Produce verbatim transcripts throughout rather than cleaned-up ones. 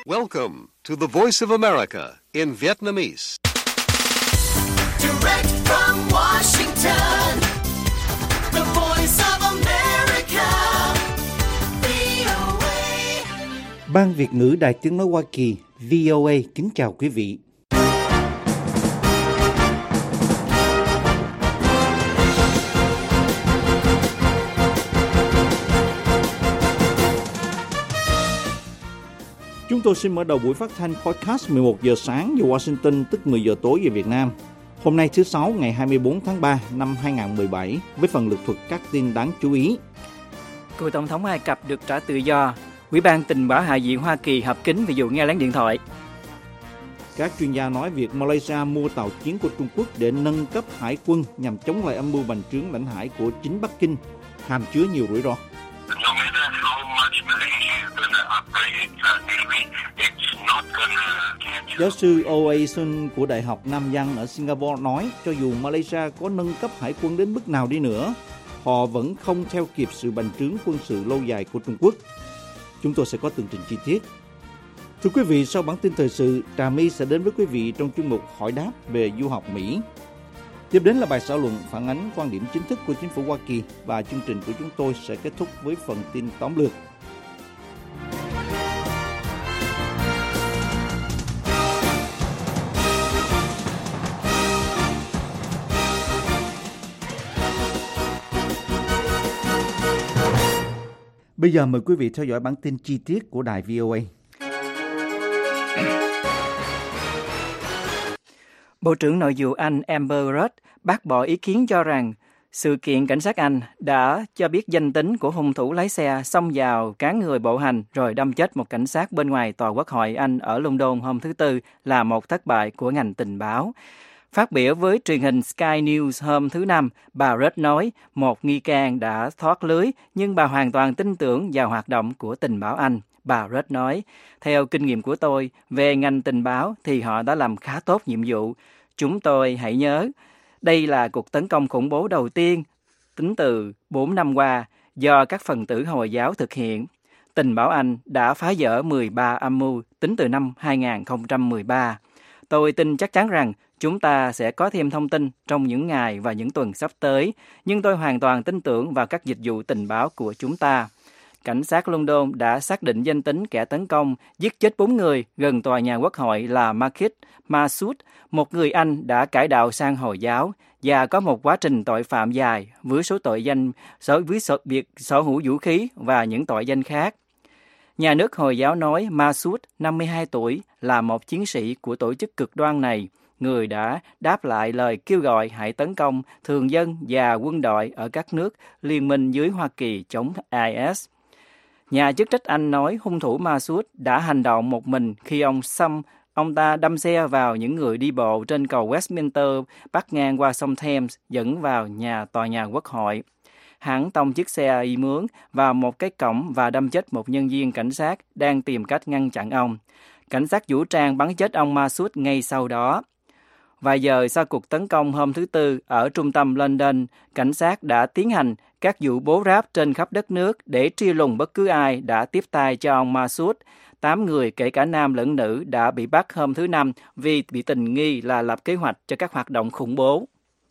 Welcome to the Voice of America in Vietnamese. Direct from Washington, the Voice of America, vê o a. Ban Việt ngữ Đài Tiếng nói Hoa Kỳ vê o a kính chào quý vị. Chúng tôi xin mở đầu buổi phát thanh podcast mười một giờ sáng giờ Washington, tức mười giờ tối giờ Việt Nam. Hôm nay thứ Sáu ngày hai mươi bốn tháng ba năm hai nghìn không trăm mười bảy với phần lược thuật các tin đáng chú ý. Cựu Tổng thống Ai Cập được trả tự do. Ủy ban tình báo Hạ viện Hoa Kỳ họp kín về vụ nghe lén điện thoại. Các chuyên gia nói việc Malaysia mua tàu chiến của Trung Quốc để nâng cấp hải quân nhằm chống lại âm mưu bành trướng lãnh hải của chính Bắc Kinh hàm chứa nhiều rủi ro. Giáo sư O A Sun của Đại học Nam Giang ở Singapore nói cho dù Malaysia có nâng cấp hải quân đến mức nào đi nữa, họ vẫn không theo kịp sự bành trướng quân sự lâu dài của Trung Quốc. Chúng tôi sẽ có tường trình chi tiết. Thưa quý vị, sau bản tin thời sự, Trà My sẽ đến với quý vị trong chuyên mục hỏi đáp về du học Mỹ. Tiếp đến là bài xã luận phản ánh quan điểm chính thức của chính phủ Hoa Kỳ và chương trình của chúng tôi sẽ kết thúc với phần tin tóm lược. Bây giờ mời quý vị theo dõi bản tin chi tiết của đài vê o a. Bộ trưởng Nội vụ Anh Amber Rudd bác bỏ ý kiến cho rằng sự kiện cảnh sát Anh đã cho biết danh tính của hung thủ lái xe xông vào cán người bộ hành rồi đâm chết một cảnh sát bên ngoài tòa Quốc hội Anh ở London hôm thứ Tư là một thất bại của ngành tình báo. Phát biểu với truyền hình Sky News hôm thứ Năm, bà Rudd nói một nghi can đã thoát lưới, nhưng bà hoàn toàn tin tưởng vào hoạt động của tình báo Anh. Bà Rudd nói, theo kinh nghiệm của tôi về ngành tình báo thì họ đã làm khá tốt nhiệm vụ. Chúng tôi hãy nhớ, đây là cuộc tấn công khủng bố đầu tiên tính từ bốn năm qua do các phần tử Hồi giáo thực hiện. Tình báo Anh đã phá vỡ mười ba âm mưu tính từ năm hai nghìn không trăm mười ba. Tôi tin chắc chắn rằng chúng ta sẽ có thêm thông tin trong những ngày và những tuần sắp tới, nhưng tôi hoàn toàn tin tưởng vào các dịch vụ tình báo của chúng ta. Cảnh sát London đã xác định danh tính kẻ tấn công giết chết bốn người gần tòa nhà Quốc hội là Marquis Massoud, một người Anh đã cải đạo sang Hồi giáo và có một quá trình tội phạm dài với số tội danh với việc sở hữu vũ khí và những tội danh khác. Nhà nước Hồi giáo nói Massoud, năm mươi hai tuổi, là một chiến sĩ của tổ chức cực đoan này, người đã đáp lại lời kêu gọi hãy tấn công thường dân và quân đội ở các nước liên minh dưới Hoa Kỳ chống I S. Nhà chức trách Anh nói hung thủ Massoud đã hành động một mình khi ông xâm ông ta đâm xe vào những người đi bộ trên cầu Westminster bắc ngang qua sông Thames dẫn vào nhà tòa nhà Quốc hội. Hắn tông chiếc xe y mướn vào một cái cổng và đâm chết một nhân viên cảnh sát đang tìm cách ngăn chặn ông. Cảnh sát vũ trang bắn chết ông Massoud ngay sau đó. Vài giờ sau cuộc tấn công hôm thứ Tư ở trung tâm London, cảnh sát đã tiến hành các vụ bố ráp trên khắp đất nước để truy lùng bất cứ ai đã tiếp tay cho ông Massoud. Tám người, kể cả nam lẫn nữ, đã bị bắt hôm thứ Năm vì bị tình nghi là lập kế hoạch cho các hoạt động khủng bố.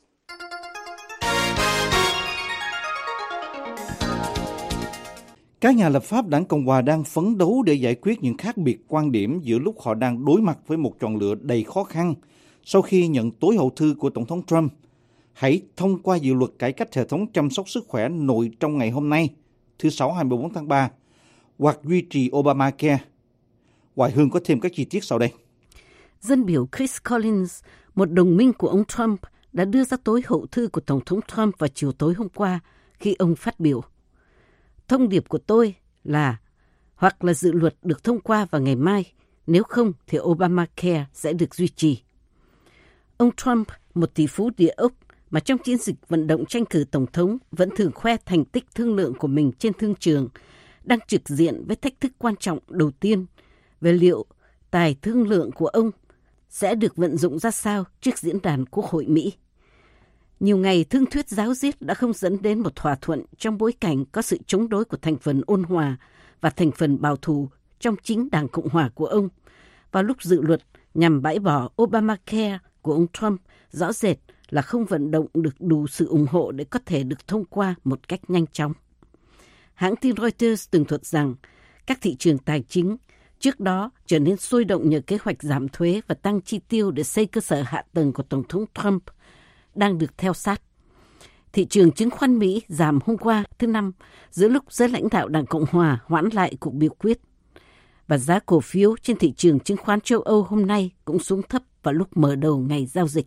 Các nhà lập pháp Đảng Cộng hòa đang phấn đấu để giải quyết những khác biệt quan điểm giữa lúc họ đang đối mặt với một chọn lựa đầy khó khăn sau khi nhận tối hậu thư của Tổng thống Trump. Hãy thông qua dự luật cải cách hệ thống chăm sóc sức khỏe nội trong ngày hôm nay, thứ Sáu hai mươi bốn tháng ba, hoặc duy trì Obamacare. Hoài Hương có thêm các chi tiết sau đây. Dân biểu Chris Collins, một đồng minh của ông Trump, đã đưa ra tối hậu thư của Tổng thống Trump vào chiều tối hôm qua khi ông phát biểu. Thông điệp của tôi là hoặc là dự luật được thông qua vào ngày mai, nếu không thì Obamacare sẽ được duy trì. Ông Trump, một tỷ phú địa ốc mà trong chiến dịch vận động tranh cử tổng thống vẫn thường khoe thành tích thương lượng của mình trên thương trường, đang trực diện với thách thức quan trọng đầu tiên về liệu tài thương lượng của ông sẽ được vận dụng ra sao trước diễn đàn Quốc hội Mỹ. Nhiều ngày thương thuyết giáo diết đã không dẫn đến một thỏa thuận trong bối cảnh có sự chống đối của thành phần ôn hòa và thành phần bảo thủ trong chính Đảng Cộng hòa của ông. Vào lúc dự luật nhằm bãi bỏ Obamacare của ông Trump rõ rệt là không vận động được đủ sự ủng hộ để có thể được thông qua một cách nhanh chóng. Hãng tin Reuters tường thuật rằng các thị trường tài chính trước đó trở nên sôi động nhờ kế hoạch giảm thuế và tăng chi tiêu để xây cơ sở hạ tầng của Tổng thống Trump đang được theo sát. Thị trường chứng khoán Mỹ giảm hôm qua thứ Năm giữa lúc giới lãnh đạo Đảng Cộng hòa hoãn lại cuộc biểu quyết. Và giá cổ phiếu trên thị trường chứng khoán châu Âu hôm nay cũng xuống thấp vào lúc mở đầu ngày giao dịch.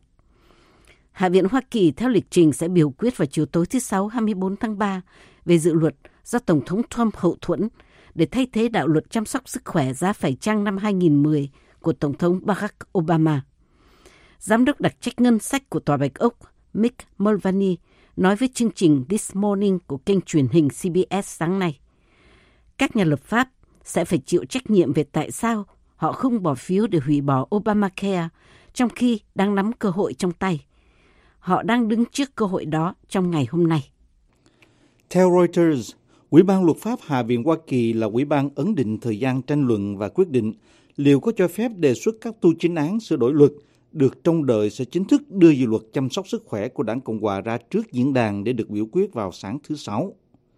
Hạ viện Hoa Kỳ theo lịch trình sẽ biểu quyết vào chiều tối thứ Sáu hai mươi tư tháng ba về dự luật do Tổng thống Trump hậu thuẫn để thay thế đạo luật chăm sóc sức khỏe giá phải chăng năm hai nghìn không trăm mười của Tổng thống Barack Obama. Giám đốc đặc trách ngân sách của Tòa Bạch Ốc Mick Mulvaney nói với chương trình This Morning của kênh truyền hình xê bê ét sáng nay. Các nhà lập pháp sẽ phải chịu trách nhiệm về tại sao họ không bỏ phiếu để hủy bỏ Obamacare trong khi đang nắm cơ hội trong tay. Họ đang đứng trước cơ hội đó trong ngày hôm nay. Theo Reuters, Ủy ban Luật pháp Hạ viện Hoa Kỳ là ủy ban ấn định thời gian tranh luận và quyết định liệu có cho phép đề xuất các tu chính án sửa đổi luật được trông đợi sẽ chính thức đưa dự luật chăm sóc sức khỏe của Đảng Cộng hòa ra trước diễn đàn để được biểu quyết vào sáng thứ Sáu.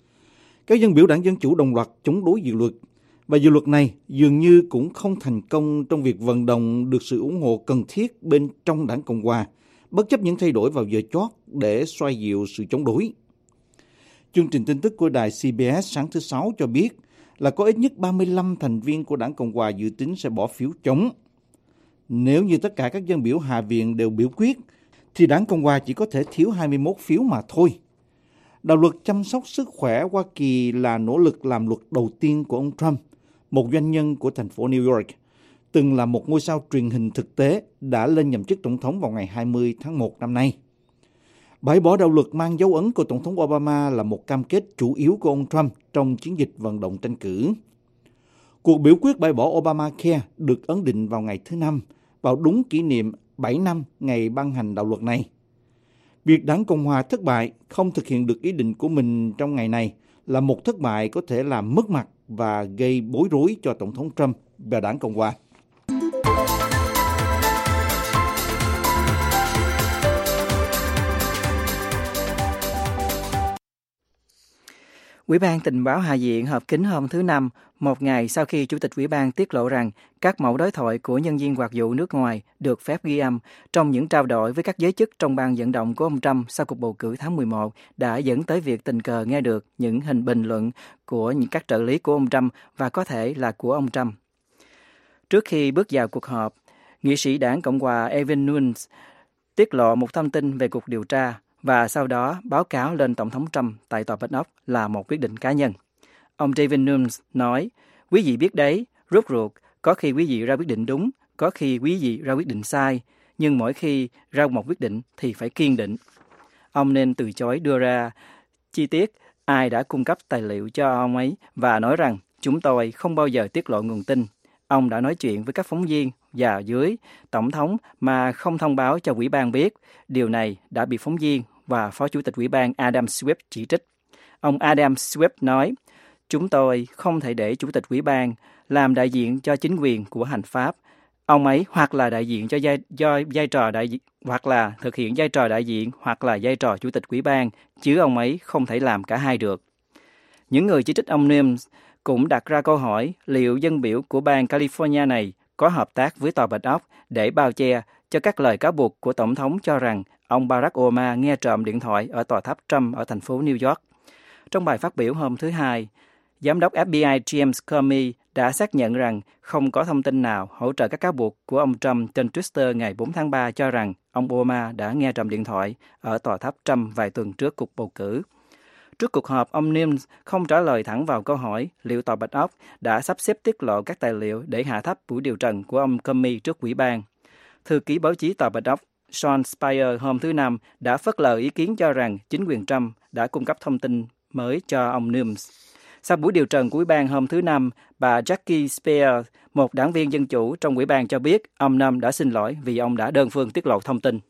Các dân biểu Đảng Dân Chủ đồng loạt chống đối dự luật, và dự luật này dường như cũng không thành công trong việc vận động được sự ủng hộ cần thiết bên trong Đảng Cộng hòa, bất chấp những thay đổi vào giờ chót để xoa dịu sự chống đối. Chương trình tin tức của đài xê bê ét sáng thứ Sáu cho biết là có ít nhất ba mươi lăm thành viên của Đảng Cộng hòa dự tính sẽ bỏ phiếu chống. Nếu như tất cả các dân biểu Hạ viện đều biểu quyết, thì Đảng Cộng hòa chỉ có thể thiếu hai mươi mốt phiếu mà thôi. Đạo luật chăm sóc sức khỏe Hoa Kỳ là nỗ lực làm luật đầu tiên của ông Trump, một doanh nhân của thành phố New York, từng là một ngôi sao truyền hình thực tế, đã lên nhậm chức tổng thống vào ngày hai mươi tháng một năm nay. Bãi bỏ đạo luật mang dấu ấn của Tổng thống Obama là một cam kết chủ yếu của ông Trump trong chiến dịch vận động tranh cử. Cuộc biểu quyết bãi bỏ Obamacare được ấn định vào ngày thứ Năm, vào đúng kỷ niệm bảy năm ngày ban hành đạo luật này. Việc Đảng Cộng hòa thất bại không thực hiện được ý định của mình trong ngày này là một thất bại có thể làm mất mặt và gây bối rối cho Tổng thống Trump và Đảng Cộng hòa. Ủy ban Tình báo Hạ viện họp kín hôm thứ Năm, một ngày sau khi Chủ tịch Ủy ban tiết lộ rằng các mẫu đối thoại của nhân viên hoạt vụ nước ngoài được phép ghi âm trong những trao đổi với các giới chức trong ban vận động của ông Trump sau cuộc bầu cử tháng mười một đã dẫn tới việc tình cờ nghe được những hình bình luận của những các trợ lý của ông Trump và có thể là của ông Trump. Trước khi bước vào cuộc họp, nghị sĩ đảng Cộng hòa Evan Nunes tiết lộ một thông tin về cuộc điều tra và sau đó báo cáo lên Tổng thống Trump tại Tòa Bạch Ốc là một quyết định cá nhân. Ông Evan Nunes nói, quý vị biết đấy, rốt ruột, có khi quý vị ra quyết định đúng, có khi quý vị ra quyết định sai, nhưng mỗi khi ra một quyết định thì phải kiên định. Ông nên từ chối đưa ra chi tiết ai đã cung cấp tài liệu cho ông ấy và nói rằng chúng tôi không bao giờ tiết lộ nguồn tin. Ông đã nói chuyện với các phóng viên và dưới Tổng thống mà không thông báo cho Ủy ban biết. Điều này đã bị phóng viên và Phó Chủ tịch Ủy ban Adam Schiff chỉ trích. Ông Adam Schiff nói, chúng tôi không thể để Chủ tịch Ủy ban làm đại diện cho chính quyền của hành pháp. Ông ấy hoặc là đại diện cho vai, do vai trò đại diện, hoặc là thực hiện vai trò đại diện, hoặc là vai trò Chủ tịch Ủy ban, chứ ông ấy không thể làm cả hai được. Những người chỉ trích ông Nunes cũng đặt ra câu hỏi liệu dân biểu của bang California này có hợp tác với Tòa Bạch Ốc để bao che cho các lời cáo buộc của Tổng thống cho rằng ông Barack Obama nghe trộm điện thoại ở tòa tháp Trump ở thành phố New York. Trong bài phát biểu hôm thứ Hai, Giám đốc ép bê i James Comey đã xác nhận rằng không có thông tin nào hỗ trợ các cáo buộc của ông Trump trên Twitter ngày bốn tháng ba cho rằng ông Obama đã nghe trộm điện thoại ở tòa tháp Trump vài tuần trước cuộc bầu cử. Trước cuộc họp, ông Nunes không trả lời thẳng vào câu hỏi liệu Tòa Bạch Ốc đã sắp xếp tiết lộ các tài liệu để hạ thấp buổi điều trần của ông Comey trước Ủy ban. Thư ký báo chí Tòa Bạch Ốc Sean Spicer hôm thứ Năm đã phớt lờ ý kiến cho rằng chính quyền Trump đã cung cấp thông tin mới cho ông Nunes. Sau buổi điều trần của Ủy ban hôm thứ Năm, bà Jackie Speer, một đảng viên Dân Chủ trong Ủy ban cho biết ông Trump đã xin lỗi vì ông đã đơn phương tiết lộ thông tin.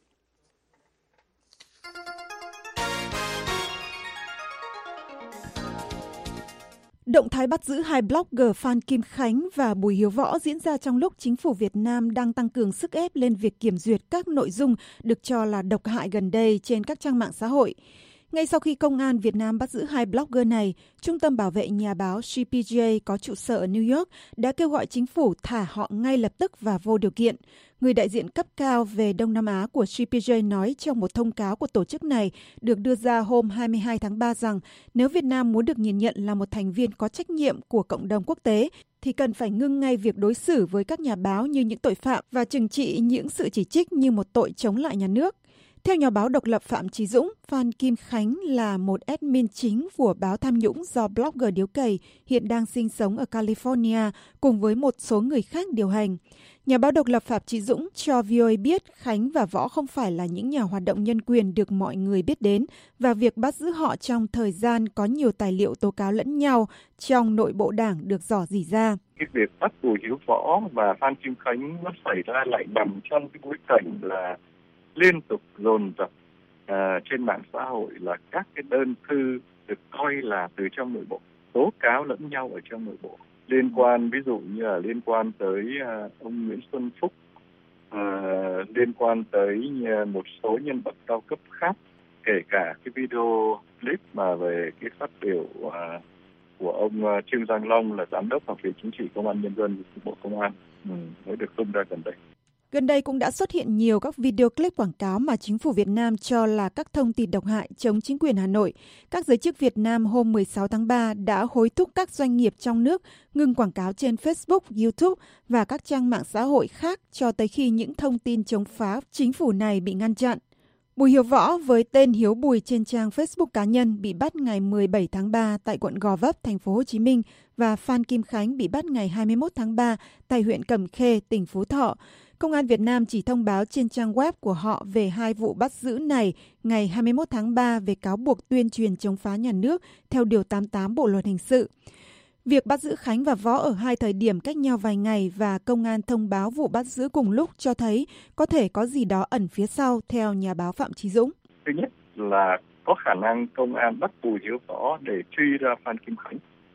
Động thái bắt giữ hai blogger Phan Kim Khánh và Bùi Hiếu Võ diễn ra trong lúc chính phủ Việt Nam đang tăng cường sức ép lên việc kiểm duyệt các nội dung được cho là độc hại gần đây trên các trang mạng xã hội. Ngay sau khi Công an Việt Nam bắt giữ hai blogger này, Trung tâm Bảo vệ Nhà báo xê pê jê có trụ sở ở New York đã kêu gọi chính phủ thả họ ngay lập tức và vô điều kiện. Người đại diện cấp cao về Đông Nam Á của xê pê jê nói trong một thông cáo của tổ chức này được đưa ra hôm hai mươi hai tháng ba rằng nếu Việt Nam muốn được nhìn nhận là một thành viên có trách nhiệm của cộng đồng quốc tế, thì cần phải ngưng ngay việc đối xử với các nhà báo như những tội phạm và trừng trị những sự chỉ trích như một tội chống lại nhà nước. Theo nhà báo độc lập Phạm Chí Dũng, Phan Kim Khánh là một admin chính của báo tham nhũng do blogger điếu cày hiện đang sinh sống ở California cùng với một số người khác điều hành. Nhà báo độc lập Phạm Chí Dũng cho vê o a biết Khánh và Võ không phải là những nhà hoạt động nhân quyền được mọi người biết đến và việc bắt giữ họ trong thời gian có nhiều tài liệu tố cáo lẫn nhau trong nội bộ đảng được rò rỉ ra. Cái việc bắt Bùi Hiếu Võ và Phan Kim Khánh nó xảy ra lại nằm trong cái bối cảnh là liên tục dồn dập uh, trên mạng xã hội là các cái đơn thư được coi là từ trong nội bộ, tố cáo lẫn nhau ở trong nội bộ. Liên quan, ví dụ như là liên quan tới uh, ông Nguyễn Xuân Phúc, uh, liên quan tới uh, một số nhân vật cao cấp khác, kể cả cái video clip mà về cái phát biểu uh, của ông uh, Trương Giang Long là Giám đốc Học viện Chính trị Công an Nhân dân của Bộ Công an ừ, mới được tung ra gần đây. Gần đây cũng đã xuất hiện nhiều các video clip quảng cáo mà chính phủ Việt Nam cho là các thông tin độc hại chống chính quyền Hà Nội. Các giới chức Việt Nam hôm mười sáu tháng ba đã hối thúc các doanh nghiệp trong nước ngừng quảng cáo trên Facebook, YouTube và các trang mạng xã hội khác cho tới khi những thông tin chống phá chính phủ này bị ngăn chặn. Bùi Hiếu Võ với tên Hiếu Bùi trên trang Facebook cá nhân bị bắt ngày mười bảy tháng ba tại quận Gò Vấp, thành phố Hồ Chí Minh và Phan Kim Khánh bị bắt ngày hai mươi mốt tháng ba tại huyện Cẩm Khê, tỉnh Phú Thọ. Công an Việt Nam chỉ thông báo trên trang web của họ về hai vụ bắt giữ này ngày hai mươi mốt tháng ba về cáo buộc tuyên truyền chống phá nhà nước theo Điều tám mươi tám Bộ Luật Hình sự. Việc bắt giữ Khánh và Võ ở hai thời điểm cách nhau vài ngày và công an thông báo vụ bắt giữ cùng lúc cho thấy có thể có gì đó ẩn phía sau, theo nhà báo Phạm Chí Dũng. Thứ nhất là có khả năng công an bắt Bùi Hiếu Võ để truy ra Phan Kim Khánh.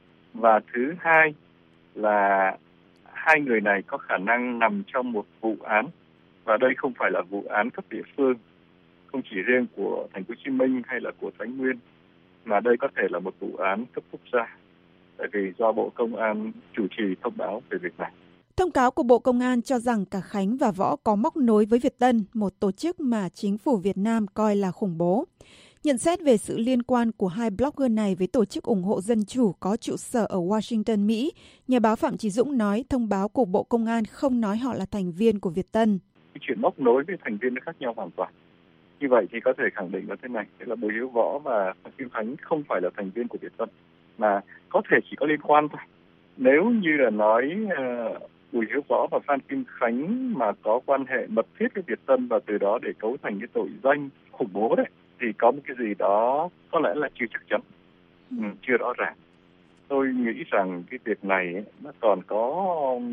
Và thứ hai là hai người này có khả năng nằm trong một vụ án, và đây không phải là vụ án cấp địa phương, không chỉ riêng của Thành phố Hồ Chí Minh hay là của Thái Nguyên, mà đây có thể là một vụ án cấp quốc gia, tại vì do Bộ Công an chủ trì thông báo về việc này. Thông cáo của Bộ Công an cho rằng cả Khánh và Võ có móc nối với Việt Tân, một tổ chức mà chính phủ Việt Nam coi là khủng bố. Nhận xét về sự liên quan của hai blogger này với tổ chức ủng hộ dân chủ có trụ sở ở Washington, Mỹ, nhà báo Phạm Chí Dũng nói thông báo của Bộ Công an không nói họ là thành viên của Việt Tân. Cái chuyện móc nối với thành viên nó khác nhau hoàn toàn. Như vậy thì có thể khẳng định là thế này, tức là Bùi Hiếu Võ và Phan Kim Khánh không phải là thành viên của Việt Tân, mà có thể chỉ có liên quan thôi. Nếu như là nói uh, Bùi Hiếu Võ và Phan Kim Khánh mà có quan hệ mật thiết với Việt Tân và từ đó để cấu thành cái tội danh khủng bố đấy, thì có một cái gì đó có lẽ là chưa chắc chắn, ừ, chưa rõ ràng. Tôi nghĩ rằng cái việc này ấy, nó còn có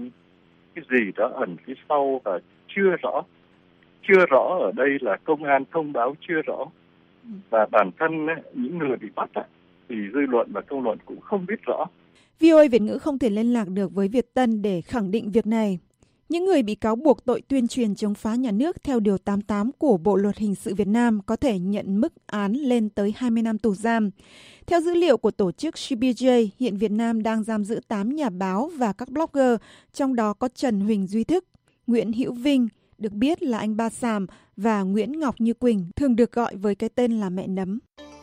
cái gì đó ẩn phía sau và chưa rõ. Chưa rõ ở đây là công an thông báo chưa rõ. Và bản thân ấy, những người bị bắt ấy, thì dư luận và công luận cũng không biết rõ. vê o a Việt ngữ không thể liên lạc được với Việt Tân để khẳng định việc này. Những người bị cáo buộc tội tuyên truyền chống phá nhà nước theo Điều tám mươi tám của Bộ Luật Hình sự Việt Nam có thể nhận mức án lên tới hai mươi năm tù giam. Theo dữ liệu của tổ chức xê pê jê, hiện Việt Nam đang giam giữ tám nhà báo và các blogger, trong đó có Trần Huỳnh Duy Thức, Nguyễn Hữu Vinh, được biết là anh Ba Sàm, và Nguyễn Ngọc Như Quỳnh, thường được gọi với cái tên là mẹ nấm.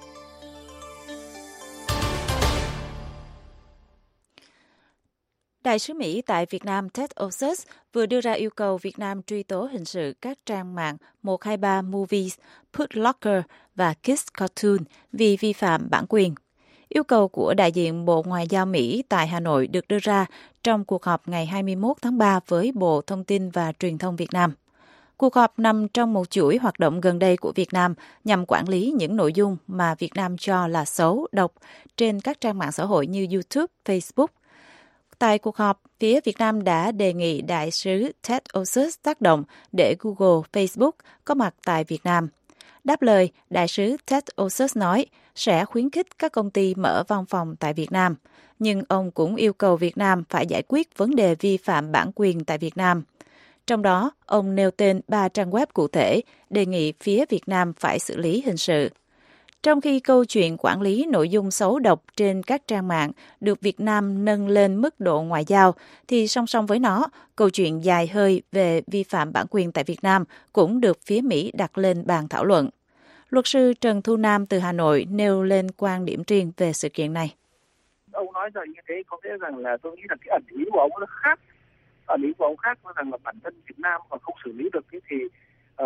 Đại sứ Mỹ tại Việt Nam Ted Osius vừa đưa ra yêu cầu Việt Nam truy tố hình sự các trang mạng một hai ba Movies, Put Locker và Kids Cartoon vì vi phạm bản quyền. Yêu cầu của đại diện Bộ Ngoại giao Mỹ tại Hà Nội được đưa ra trong cuộc họp ngày hai mươi mốt tháng ba với Bộ Thông tin và Truyền thông Việt Nam. Cuộc họp nằm trong một chuỗi hoạt động gần đây của Việt Nam nhằm quản lý những nội dung mà Việt Nam cho là xấu, độc trên các trang mạng xã hội như YouTube, Facebook. Tại cuộc họp, phía Việt Nam đã đề nghị đại sứ Ted Osius tác động để Google, Facebook có mặt tại Việt Nam. Đáp lời, đại sứ Ted Osius nói sẽ khuyến khích các công ty mở văn phòng tại Việt Nam. nhưng ông cũng yêu cầu Việt Nam phải giải quyết vấn đề vi phạm bản quyền tại Việt Nam. Trong đó, ông nêu tên ba trang web cụ thể, đề nghị phía Việt Nam phải xử lý hình sự. Trong khi câu chuyện quản lý nội dung xấu độc trên các trang mạng được Việt Nam nâng lên mức độ ngoại giao, thì song song với nó, câu chuyện dài hơi về vi phạm bản quyền tại Việt Nam cũng được phía Mỹ đặt lên bàn thảo luận. Luật sư Trần Thu Nam từ Hà Nội nêu lên quan điểm riêng về sự kiện này. Ông nói rằng như thế có nghĩa rằng là tôi nghĩ là cái ẩn ý của ông nó khác. Ẩn ý của ông khác là rằng là bản thân Việt Nam mà không xử lý được cái thì uh,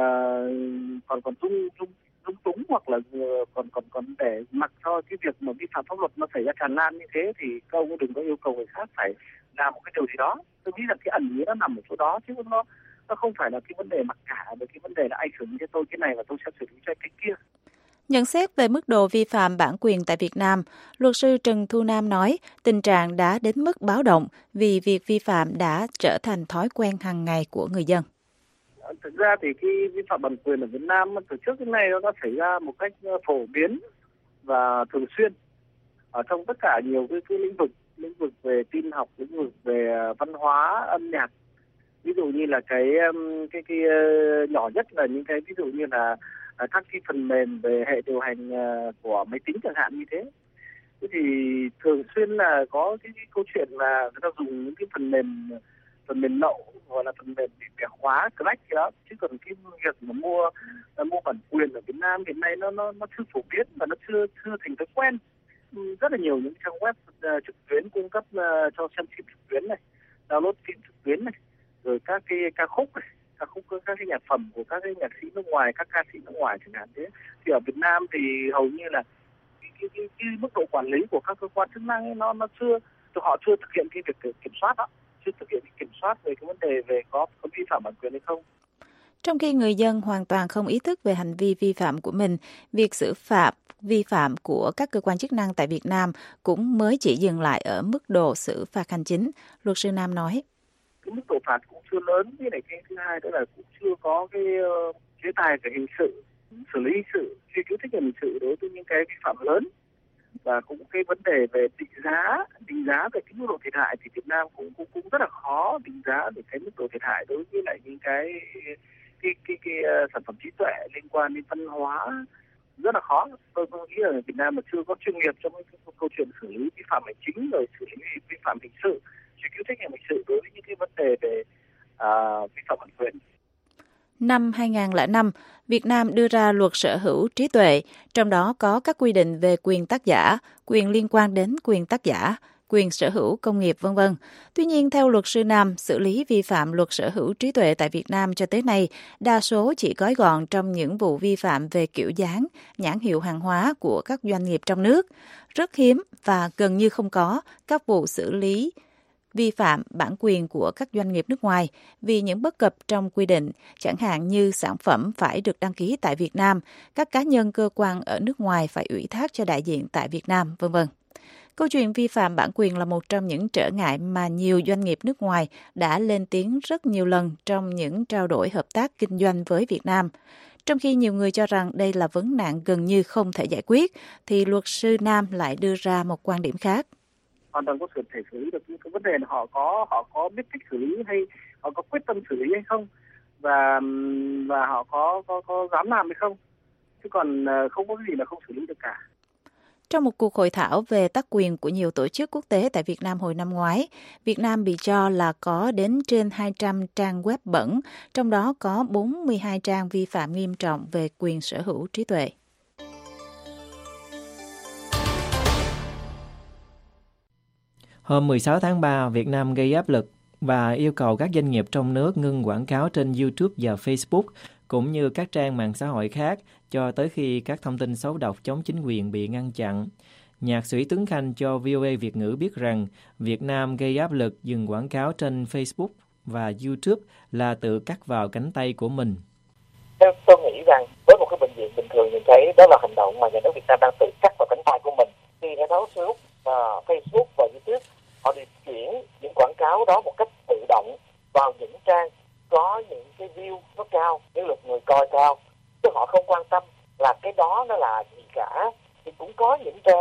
còn còn tung tung lúng túng hoặc là còn còn còn để mặc cho cái việc mà vi phạm pháp luật nó xảy ra tràn lan như thế thì các ông đừng có yêu cầu người khác phải làm một cái điều gì đó. Tôi nghĩ là cái ẩn ý nó nằm ở chỗ đó chứ nó nó không phải là cái vấn đề mặc cả, mà cái vấn đề là anh xử lý cho tôi cái này và tôi sẽ xử lý cho cái kia. Nhận xét về mức độ vi phạm bản quyền tại Việt Nam, luật sư Trần Thu Nam nói tình trạng đã đến mức báo động vì việc vi phạm đã trở thành thói quen hàng ngày của người dân. Thực ra thì cái vi phạm bản quyền ở Việt Nam từ trước đến nay nó đã xảy ra một cách phổ biến và thường xuyên ở trong tất cả nhiều cái, cái lĩnh vực, lĩnh vực về tin học, lĩnh vực về văn hóa, âm nhạc. Ví dụ như là cái cái cái nhỏ nhất là những cái ví dụ như là các cái phần mềm về hệ điều hành của máy tính chẳng hạn như thế. Thế thì thường xuyên là có cái, cái câu chuyện là người ta dùng những cái phần mềm phần mềm lậu hoặc là phần mềm bị bẻ khóa, crack đó, chứ còn cái việc mà mua mua bản quyền ở Việt Nam hiện nay nó nó nó chưa phổ biến và nó chưa chưa thành thói quen. Rất là nhiều những trang web uh, trực tuyến cung cấp uh, cho xem phim trực tuyến này, download phim trực tuyến này, rồi các cái ca khúc này, ca khúc các cái nhạc phẩm của các cái nhạc sĩ nước ngoài, các ca sĩ nước ngoài chẳng hạn thế. Thì ở Việt Nam thì hầu như là cái, cái, cái, cái mức độ quản lý của các cơ quan chức năng ấy, nó nó chưa họ chưa thực hiện cái việc kiểm soát đó. chưa thực hiện kiểm soát về cái vấn đề về có, có vi phạm bản quyền hay không. Trong khi người dân hoàn toàn không ý thức về hành vi vi phạm của mình, việc xử phạt vi phạm của các cơ quan chức năng tại Việt Nam cũng mới chỉ dừng lại ở mức độ xử phạt hành chính, luật sư Nam nói. Cái mức độ phạt cũng chưa lớn, với lại cái thứ hai đó là cũng chưa có cái uh, chế tài về hình sự, xử lý hình sự, truy cứu trách nhiệm hình sự đối với những cái vi phạm lớn. Và cũng cái vấn đề về định giá, định giá về cái mức độ thiệt hại thì Việt Nam cũng cũng cũng rất là khó định giá về cái mức độ thiệt hại đối với lại những cái cái cái, cái, cái uh, sản phẩm trí tuệ liên quan đến văn hóa, rất là khó. Tôi tôi nghĩ là Việt Nam mà chưa có chuyên nghiệp trong cái câu chuyện xử lý vi phạm hành chính rồi xử lý vi phạm hình sự, truy cứu trách nhiệm hình sự đối với những cái vấn đề về uh, vi phạm bản quyền. Năm hai không không năm, Việt Nam đưa ra luật sở hữu trí tuệ, trong đó có các quy định về quyền tác giả, quyền liên quan đến quyền tác giả, quyền sở hữu công nghiệp, vân vân. Tuy nhiên, theo luật sư Nam, xử lý vi phạm luật sở hữu trí tuệ tại Việt Nam cho tới nay, đa số chỉ gói gọn trong những vụ vi phạm về kiểu dáng, nhãn hiệu hàng hóa của các doanh nghiệp trong nước. Rất hiếm và gần như không có các vụ xử lý vi phạm bản quyền của các doanh nghiệp nước ngoài vì những bất cập trong quy định, chẳng hạn như sản phẩm phải được đăng ký tại Việt Nam, các cá nhân cơ quan ở nước ngoài phải ủy thác cho đại diện tại Việt Nam, vân vân. Câu chuyện vi phạm bản quyền là một trong những trở ngại mà nhiều doanh nghiệp nước ngoài đã lên tiếng rất nhiều lần trong những trao đổi hợp tác kinh doanh với Việt Nam. Trong khi nhiều người cho rằng đây là vấn nạn gần như không thể giải quyết, thì luật sư Nam lại đưa ra một quan điểm khác. Hoàn toàn có thể xử lý được những cái vấn đề là họ có họ có biết cách xử lý hay họ có quyết tâm xử lý hay không, và và họ có có có dám làm hay không, chứ còn không có cái gì là không xử lý được cả. Trong một cuộc hội thảo về tác quyền của nhiều tổ chức quốc tế tại Việt Nam hồi năm ngoái, Việt Nam bị cho là có đến trên hai trăm trang web bẩn, trong đó có bốn mươi hai trang vi phạm nghiêm trọng về quyền sở hữu trí tuệ. Hôm mười sáu tháng ba, Việt Nam gây áp lực và yêu cầu các doanh nghiệp trong nước ngưng quảng cáo trên YouTube và Facebook, cũng như các trang mạng xã hội khác, cho tới khi các thông tin xấu độc chống chính quyền bị ngăn chặn. Nhạc sĩ Tuấn Khanh cho vê o a Việt ngữ biết rằng Việt Nam gây áp lực dừng quảng cáo trên Facebook và YouTube là tự cắt vào cánh tay của mình. Tôi, tôi nghĩ rằng với một cái bệnh viện bình thường nhìn thấy đó là hành động mà nhà nước Việt Nam đang tự cắt vào cánh tay của mình. Khi hệ thống Facebook và Facebook và YouTube họ điều chuyển những quảng cáo đó một cách tự động vào những trang có những cái view nó cao, những lượt người coi cao, chứ họ không quan tâm là cái đó nó là gì cả. Thì cũng có những trang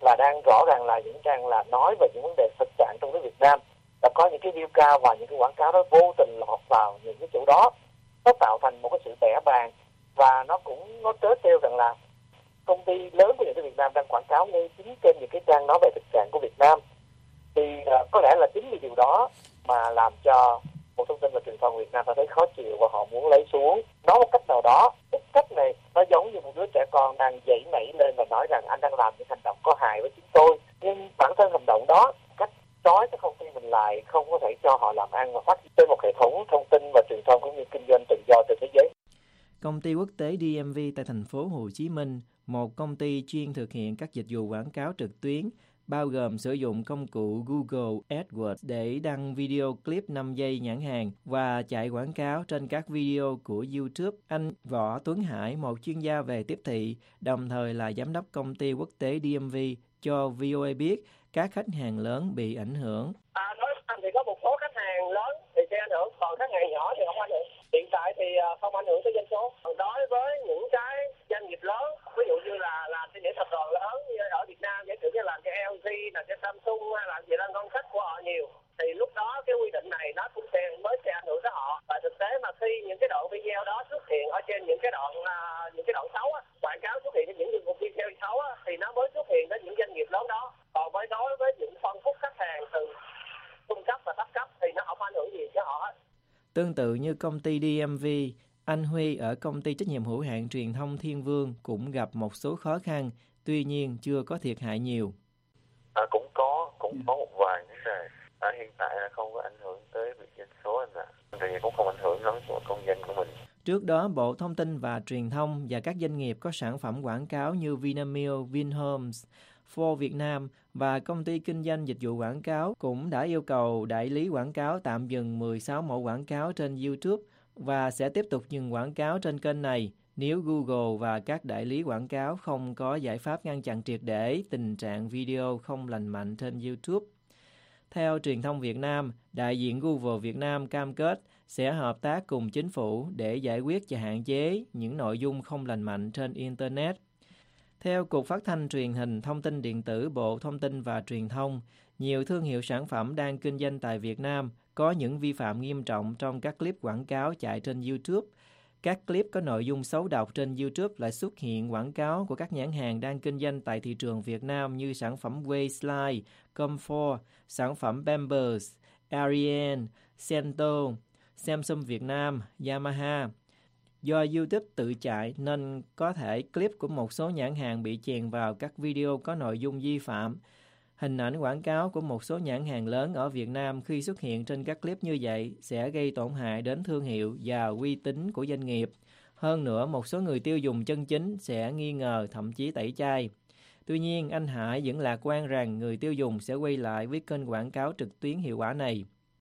là đang rõ ràng là những trang là nói về những vấn đề thực trạng trong nước Việt Nam, đã có những cái view cao và những cái quảng cáo đó vô tình lọt vào những cái chỗ đó, nó tạo thành một cái sự bẻ bàng, và nó cũng nó trớ trêu rằng là công ty lớn của những cái Việt Nam đang quảng cáo ngay chính trên những cái trang nói về thực trạng của Việt Nam. Thì uh, có lẽ là chính vì điều đó mà làm cho Bộ Thông tin và Truyền thông Việt Nam ta thấy khó chịu và họ muốn lấy xuống. Nói một cách nào đó, cái cách này nó giống như một đứa trẻ con đang dậy nảy lên và nói rằng anh đang làm những hành động có hại với chúng tôi. Nhưng bản thân hành động đó, cách trói cái công ty mình lại không có thể cho họ làm ăn và phát triển trên một hệ thống thông tin và truyền thông cũng như kinh doanh tự do trên thế giới. Công ty quốc tế đê em vê tại thành phố Hồ Chí Minh, một công ty chuyên thực hiện các dịch vụ quảng cáo trực tuyến, bao gồm sử dụng công cụ Google AdWords để đăng video clip năm giây nhãn hàng và chạy quảng cáo trên các video của YouTube. Anh Võ Tuấn Hải, một chuyên gia về tiếp thị, đồng thời là giám đốc công ty quốc tế đê em vê, cho vê o a biết các khách hàng lớn bị ảnh hưởng. À, đối với anh thì có một số khách hàng lớn thì sẽ ảnh hưởng, còn khách hàng nhỏ thì không ảnh hưởng. Hiện tại thì không ảnh hưởng tới doanh số. Còn đối với những cái doanh nghiệp lớn, ví dụ như là làm cho những tập đoàn lớn như ở Việt Nam, giả sử như làm cho lờ giê, làm cho Samsung hay làm gì lên con khách của họ nhiều, thì lúc đó cái quy định này nó cũng sẽ mới sẽ ảnh hưởng tới họ. Và thực tế mà khi những cái đoạn video đó xuất hiện ở trên những cái đoạn uh, những cái đoạn xấu á, quảng cáo xuất hiện trên những video video xấu á, thì nó mới xuất hiện đến những doanh nghiệp lớn đó. Còn với đối với những phân khúc khách hàng từ trung cấp và thấp cấp thì nó không ảnh hưởng gì cho họ. Tương tự như công ty đê em vê, anh Huy ở công ty trách nhiệm hữu hạn truyền thông Thiên Vương cũng gặp một số khó khăn, tuy nhiên chưa có thiệt hại nhiều. À, cũng có, cũng có một vài vấn đề. À, hiện tại là không có ảnh hưởng tới việc doanh số anh ạ. À. Thì cũng không ảnh hưởng đến của công dân của mình. Trước đó, Bộ Thông tin và Truyền thông và các doanh nghiệp có sản phẩm quảng cáo như Vinamilk, Vinhomes, Ford Việt Nam và công ty kinh doanh dịch vụ quảng cáo cũng đã yêu cầu đại lý quảng cáo tạm dừng mười sáu mẫu quảng cáo trên YouTube và sẽ tiếp tục dừng quảng cáo trên kênh này nếu Google và các đại lý quảng cáo không có giải pháp ngăn chặn triệt để tình trạng video không lành mạnh trên YouTube. Theo truyền thông Việt Nam, đại diện Google Việt Nam cam kết sẽ hợp tác cùng chính phủ để giải quyết và hạn chế những nội dung không lành mạnh trên Internet. Theo Cục Phát thanh Truyền hình Thông tin Điện tử Bộ Thông tin và Truyền thông, nhiều thương hiệu sản phẩm đang kinh doanh tại Việt Nam có những vi phạm nghiêm trọng trong các clip quảng cáo chạy trên YouTube. Các clip có nội dung xấu độc trên YouTube lại xuất hiện quảng cáo của các nhãn hàng đang kinh doanh tại thị trường Việt Nam như sản phẩm Waistline, Comfort, sản phẩm Pampers, Ariane, Cento, Samsung Việt Nam, Yamaha. Do YouTube tự chạy nên có thể clip của một số nhãn hàng bị chèn vào các video có nội dung vi phạm. Hình ảnh quảng cáo của một số nhãn hàng lớn ở Việt Nam khi xuất hiện trên các clip như vậy sẽ gây tổn hại đến thương hiệu và uy tín của doanh nghiệp. Hơn nữa, một số người tiêu dùng chân chính sẽ nghi ngờ, thậm chí tẩy chay. Tuy nhiên, anh Hải vẫn lạc quan rằng người tiêu dùng sẽ quay lại với kênh quảng cáo trực tuyến hiệu quả này.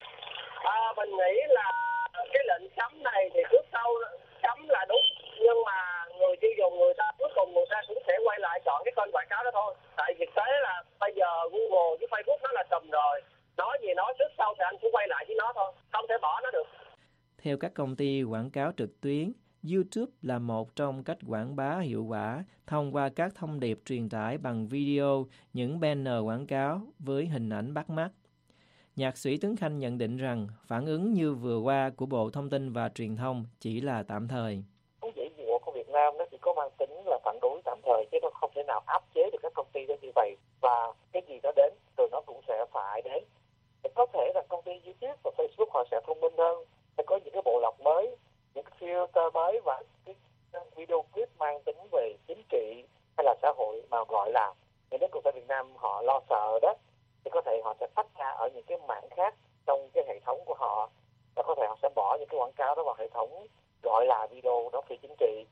À, mình nghĩ là cái lệnh cấm này thì trước sau cấm là đúng, nhưng mà người tiêu dùng người ta cuối cùng người ta cũng sẽ quay lại chọn cái kênh quảng cáo đó thôi. Tại thực tế là bây giờ Google với Facebook nó là trùm rồi, nói gì nói trước sau thì anh cũng quay lại với nó thôi, không thể bỏ nó được. Theo các công ty quảng cáo trực tuyến, YouTube là một trong cách quảng bá hiệu quả thông qua các thông điệp truyền tải bằng video, những banner quảng cáo với hình ảnh bắt mắt. Nhạc sĩ Tuấn Khanh nhận định rằng phản ứng như vừa qua của Bộ Thông tin và Truyền thông chỉ là tạm thời. Cái dễ dụa của Việt Nam nó chỉ có mang tính là phản đối tạm thời, chứ nó không thể nào áp chế được các công ty đó như vậy. Và cái gì nó đến rồi nó cũng sẽ phải đến. Thì có thể là công ty YouTube và Facebook họ sẽ thông minh hơn, sẽ có những cái bộ lọc mới, những cái filter mới và cái video clip mang tính về chính trị hay là xã hội mà gọi là những cái công ty Việt Nam họ lo sợ đó, thì có thể họ sẽ tách ra ở những cái mảng khác trong cái hệ thống của họ, và có thể họ sẽ bỏ những cái quảng cáo đó vào hệ thống gọi là video đó phi chính trị.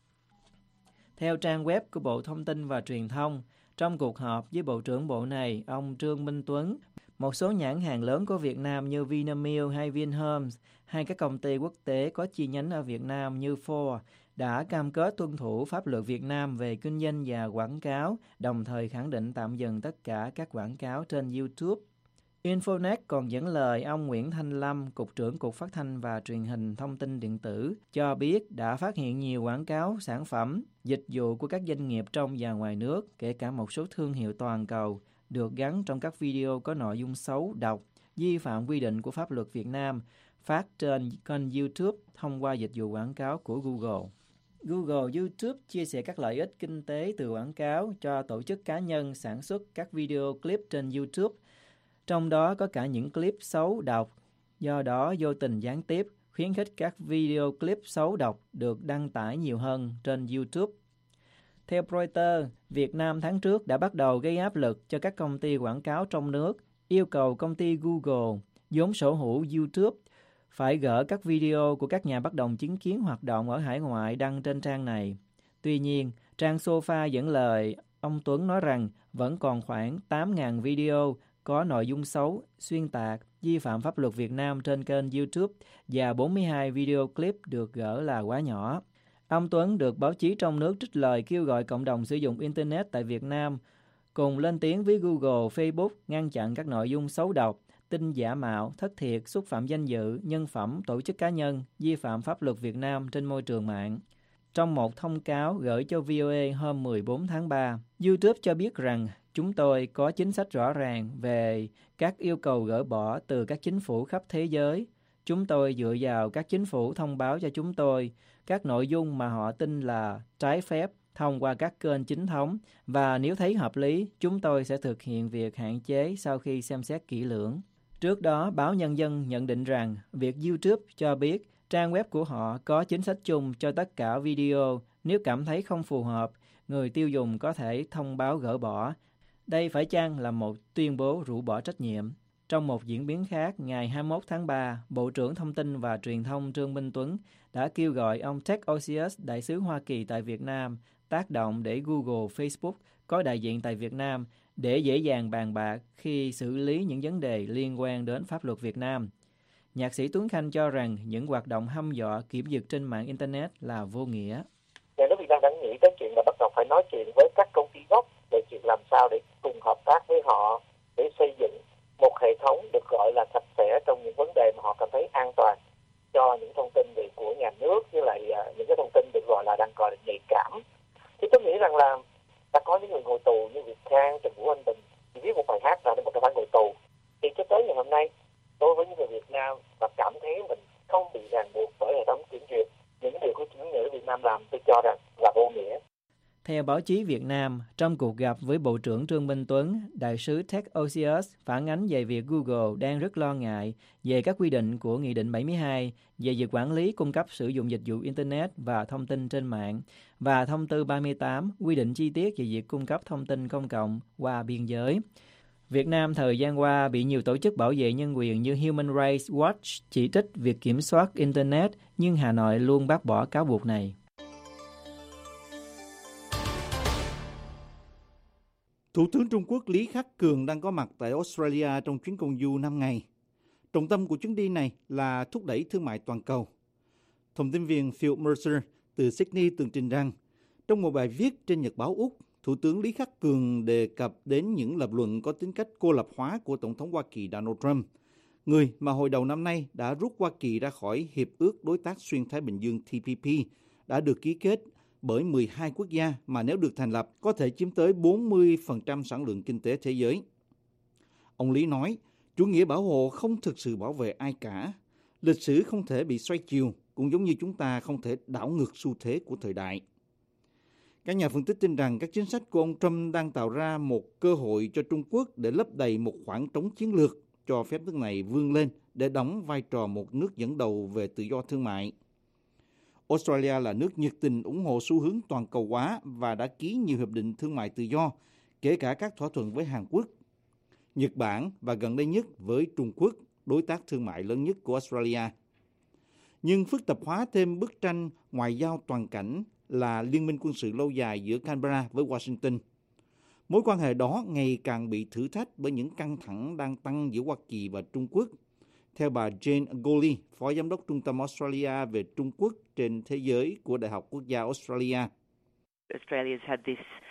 Theo trang web của Bộ Thông tin và Truyền thông, trong cuộc họp với Bộ trưởng Bộ này, ông Trương Minh Tuấn, một số nhãn hàng lớn của Việt Nam như Vinamilk hay Vinhomes, hay các công ty quốc tế có chi nhánh ở Việt Nam như Ford, đã cam kết tuân thủ pháp luật Việt Nam về kinh doanh và quảng cáo, đồng thời khẳng định tạm dừng tất cả các quảng cáo trên YouTube. Infonet còn dẫn lời ông Nguyễn Thanh Lâm, Cục trưởng Cục Phát thanh và Truyền hình Thông tin Điện tử, cho biết đã phát hiện nhiều quảng cáo sản phẩm, dịch vụ của các doanh nghiệp trong và ngoài nước, kể cả một số thương hiệu toàn cầu, được gắn trong các video có nội dung xấu, độc, vi phạm quy định của pháp luật Việt Nam, phát trên kênh YouTube thông qua dịch vụ quảng cáo của Google. Google, YouTube chia sẻ các lợi ích kinh tế từ quảng cáo cho tổ chức cá nhân sản xuất các video clip trên YouTube, trong đó có cả những clip xấu độc, do đó vô tình gián tiếp khuyến khích các video clip xấu độc được đăng tải nhiều hơn trên YouTube. Theo Reuters, Việt Nam tháng trước đã bắt đầu gây áp lực cho các công ty quảng cáo trong nước, yêu cầu công ty Google, vốn sở hữu YouTube, phải gỡ các video của các nhà bất đồng chứng kiến hoạt động ở hải ngoại đăng trên trang này. Tuy nhiên, trang Sofa dẫn lời ông Tuấn nói rằng vẫn còn khoảng tám nghìn video có nội dung xấu, xuyên tạc, vi phạm pháp luật Việt Nam trên kênh YouTube và bốn mươi hai video clip được gỡ là quá nhỏ. Ông Tuấn được báo chí trong nước trích lời kêu gọi cộng đồng sử dụng Internet tại Việt Nam cùng lên tiếng với Google, Facebook ngăn chặn các nội dung xấu độc, tin giả mạo, thất thiệt, xúc phạm danh dự, nhân phẩm, tổ chức cá nhân, vi phạm pháp luật Việt Nam trên môi trường mạng. Trong một thông cáo gửi cho vê o a hôm mười bốn tháng ba, YouTube cho biết rằng chúng tôi có chính sách rõ ràng về các yêu cầu gỡ bỏ từ các chính phủ khắp thế giới. Chúng tôi dựa vào các chính phủ thông báo cho chúng tôi các nội dung mà họ tin là trái phép thông qua các kênh chính thống, và nếu thấy hợp lý, chúng tôi sẽ thực hiện việc hạn chế sau khi xem xét kỹ lưỡng. Trước đó, báo Nhân dân nhận định rằng việc YouTube cho biết trang web của họ có chính sách chung cho tất cả video. Nếu cảm thấy không phù hợp, người tiêu dùng có thể thông báo gỡ bỏ. Đây phải chăng là một tuyên bố rũ bỏ trách nhiệm? Trong một diễn biến khác, ngày hai mươi mốt tháng ba, Bộ trưởng Thông tin và Truyền thông Trương Minh Tuấn đã kêu gọi ông Ted Osius, đại sứ Hoa Kỳ tại Việt Nam, tác động để Google, Facebook có đại diện tại Việt Nam để dễ dàng bàn bạc khi xử lý những vấn đề liên quan đến pháp luật Việt Nam. Nhạc sĩ Tuấn Khanh cho rằng những hoạt động hăm dọa kiểm duyệt trên mạng Internet là vô nghĩa. Nhà nước Việt Nam đang nghĩ tới chuyện là bắt đầu phải nói chuyện với các công ty gốc về chuyện làm sao để cùng hợp tác với họ để xây dựng một hệ thống được gọi là sạch sẽ trong những vấn đề mà họ cảm thấy an toàn cho những thông tin về của nhà nước, với lại uh, những cái thông tin được gọi là đang gọi là nhạy cảm. Thì tôi nghĩ rằng là đã có những người ngồi tù như Việt Khang, Trần Vũ Anh Bình thì viết một bài hát ra để một cái phải ngồi tù. Thì cho tới ngày hôm nay, đối với những người Việt Nam và cảm thấy mình không bị ràng buộc bởi hệ thống kiểm duyệt, những điều của những người Việt Nam làm tôi cho rằng là vô nghĩa. Theo báo chí Việt Nam, trong cuộc gặp với Bộ trưởng Trương Minh Tuấn, đại sứ Ted Osius phản ánh về việc Google đang rất lo ngại về các quy định của Nghị định bảy mươi hai về việc quản lý cung cấp sử dụng dịch vụ Internet và thông tin trên mạng và Thông tư ba mươi tám quy định chi tiết về việc cung cấp thông tin công cộng qua biên giới. Việt Nam thời gian qua bị nhiều tổ chức bảo vệ nhân quyền như Human Rights Watch chỉ trích việc kiểm soát Internet, nhưng Hà Nội luôn bác bỏ cáo buộc này. Thủ tướng Trung Quốc Lý Khắc Cường đang có mặt tại Australia trong chuyến công du năm ngày. Trọng tâm của chuyến đi này là thúc đẩy thương mại toàn cầu. Thông tin viên Phil Mercer từ Sydney tường trình rằng, trong một bài viết trên Nhật báo Úc, Thủ tướng Lý Khắc Cường đề cập đến những lập luận có tính cách cô lập hóa của Tổng thống Hoa Kỳ Donald Trump, người mà hồi đầu năm nay đã rút Hoa Kỳ ra khỏi Hiệp ước Đối tác Xuyên Thái Bình Dương T P P đã được ký kết bởi mười hai quốc gia mà nếu được thành lập có thể chiếm tới bốn mươi phần trăm sản lượng kinh tế thế giới. Ông Lý nói, chủ nghĩa bảo hộ không thực sự bảo vệ ai cả. Lịch sử không thể bị xoay chiều, cũng giống như chúng ta không thể đảo ngược xu thế của thời đại. Các nhà phân tích tin rằng các chính sách của ông Trump đang tạo ra một cơ hội cho Trung Quốc để lấp đầy một khoảng trống chiến lược, cho phép nước này vươn lên để đóng vai trò một nước dẫn đầu về tự do thương mại. Australia là nước nhiệt tình ủng hộ xu hướng toàn cầu hóa và đã ký nhiều hiệp định thương mại tự do, kể cả các thỏa thuận với Hàn Quốc, Nhật Bản và gần đây nhất với Trung Quốc, đối tác thương mại lớn nhất của Australia. Nhưng phức tạp hóa thêm bức tranh ngoại giao toàn cảnh là liên minh quân sự lâu dài giữa Canberra với Washington. Mối quan hệ đó ngày càng bị thử thách bởi những căng thẳng đang tăng giữa Hoa Kỳ và Trung Quốc. Theo bà Jane Goley, Phó Giám đốc Trung tâm Australia về Trung Quốc trên thế giới của Đại học Quốc gia Australia. Australia's had this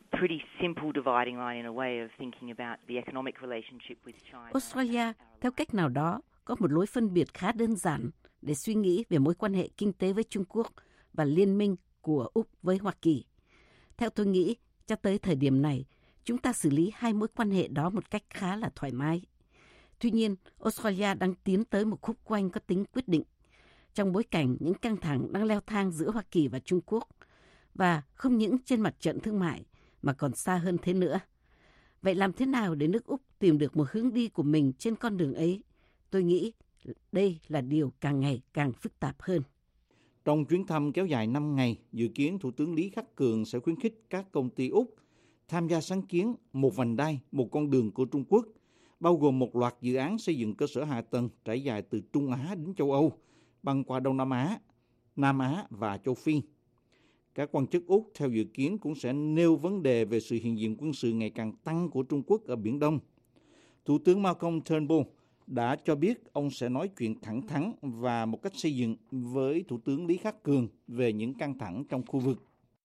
pretty simple dividing line in a way of thinking about the economic relationship with China. Australia, theo cách nào đó, có một lối phân biệt khá đơn giản để suy nghĩ về mối quan hệ kinh tế với Trung Quốc và liên minh của Úc với Hoa Kỳ. Theo tôi nghĩ, cho tới thời điểm này, chúng ta xử lý hai mối quan hệ đó một cách khá là thoải mái. Tuy nhiên, Australia đang tiến tới một khúc quanh có tính quyết định, trong bối cảnh những căng thẳng đang leo thang giữa Hoa Kỳ và Trung Quốc, và không những trên mặt trận thương mại, mà còn xa hơn thế nữa. Vậy làm thế nào để nước Úc tìm được một hướng đi của mình trên con đường ấy? Tôi nghĩ đây là điều càng ngày càng phức tạp hơn. Trong chuyến thăm kéo dài năm ngày, dự kiến Thủ tướng Lý Khắc Cường sẽ khuyến khích các công ty Úc tham gia sáng kiến một vành đai, một con đường của Trung Quốc, bao gồm một loạt dự án xây dựng cơ sở hạ tầng trải dài từ Trung Á đến châu Âu, băng qua Đông Nam Á, Nam Á và châu Phi. Các quan chức Úc theo dự kiến cũng sẽ nêu vấn đề về sự hiện diện quân sự ngày càng tăng của Trung Quốc ở Biển Đông. Thủ tướng Malcolm Turnbull đã cho biết ông sẽ nói chuyện thẳng thắn và một cách xây dựng với Thủ tướng Lý Khắc Cường về những căng thẳng trong khu vực.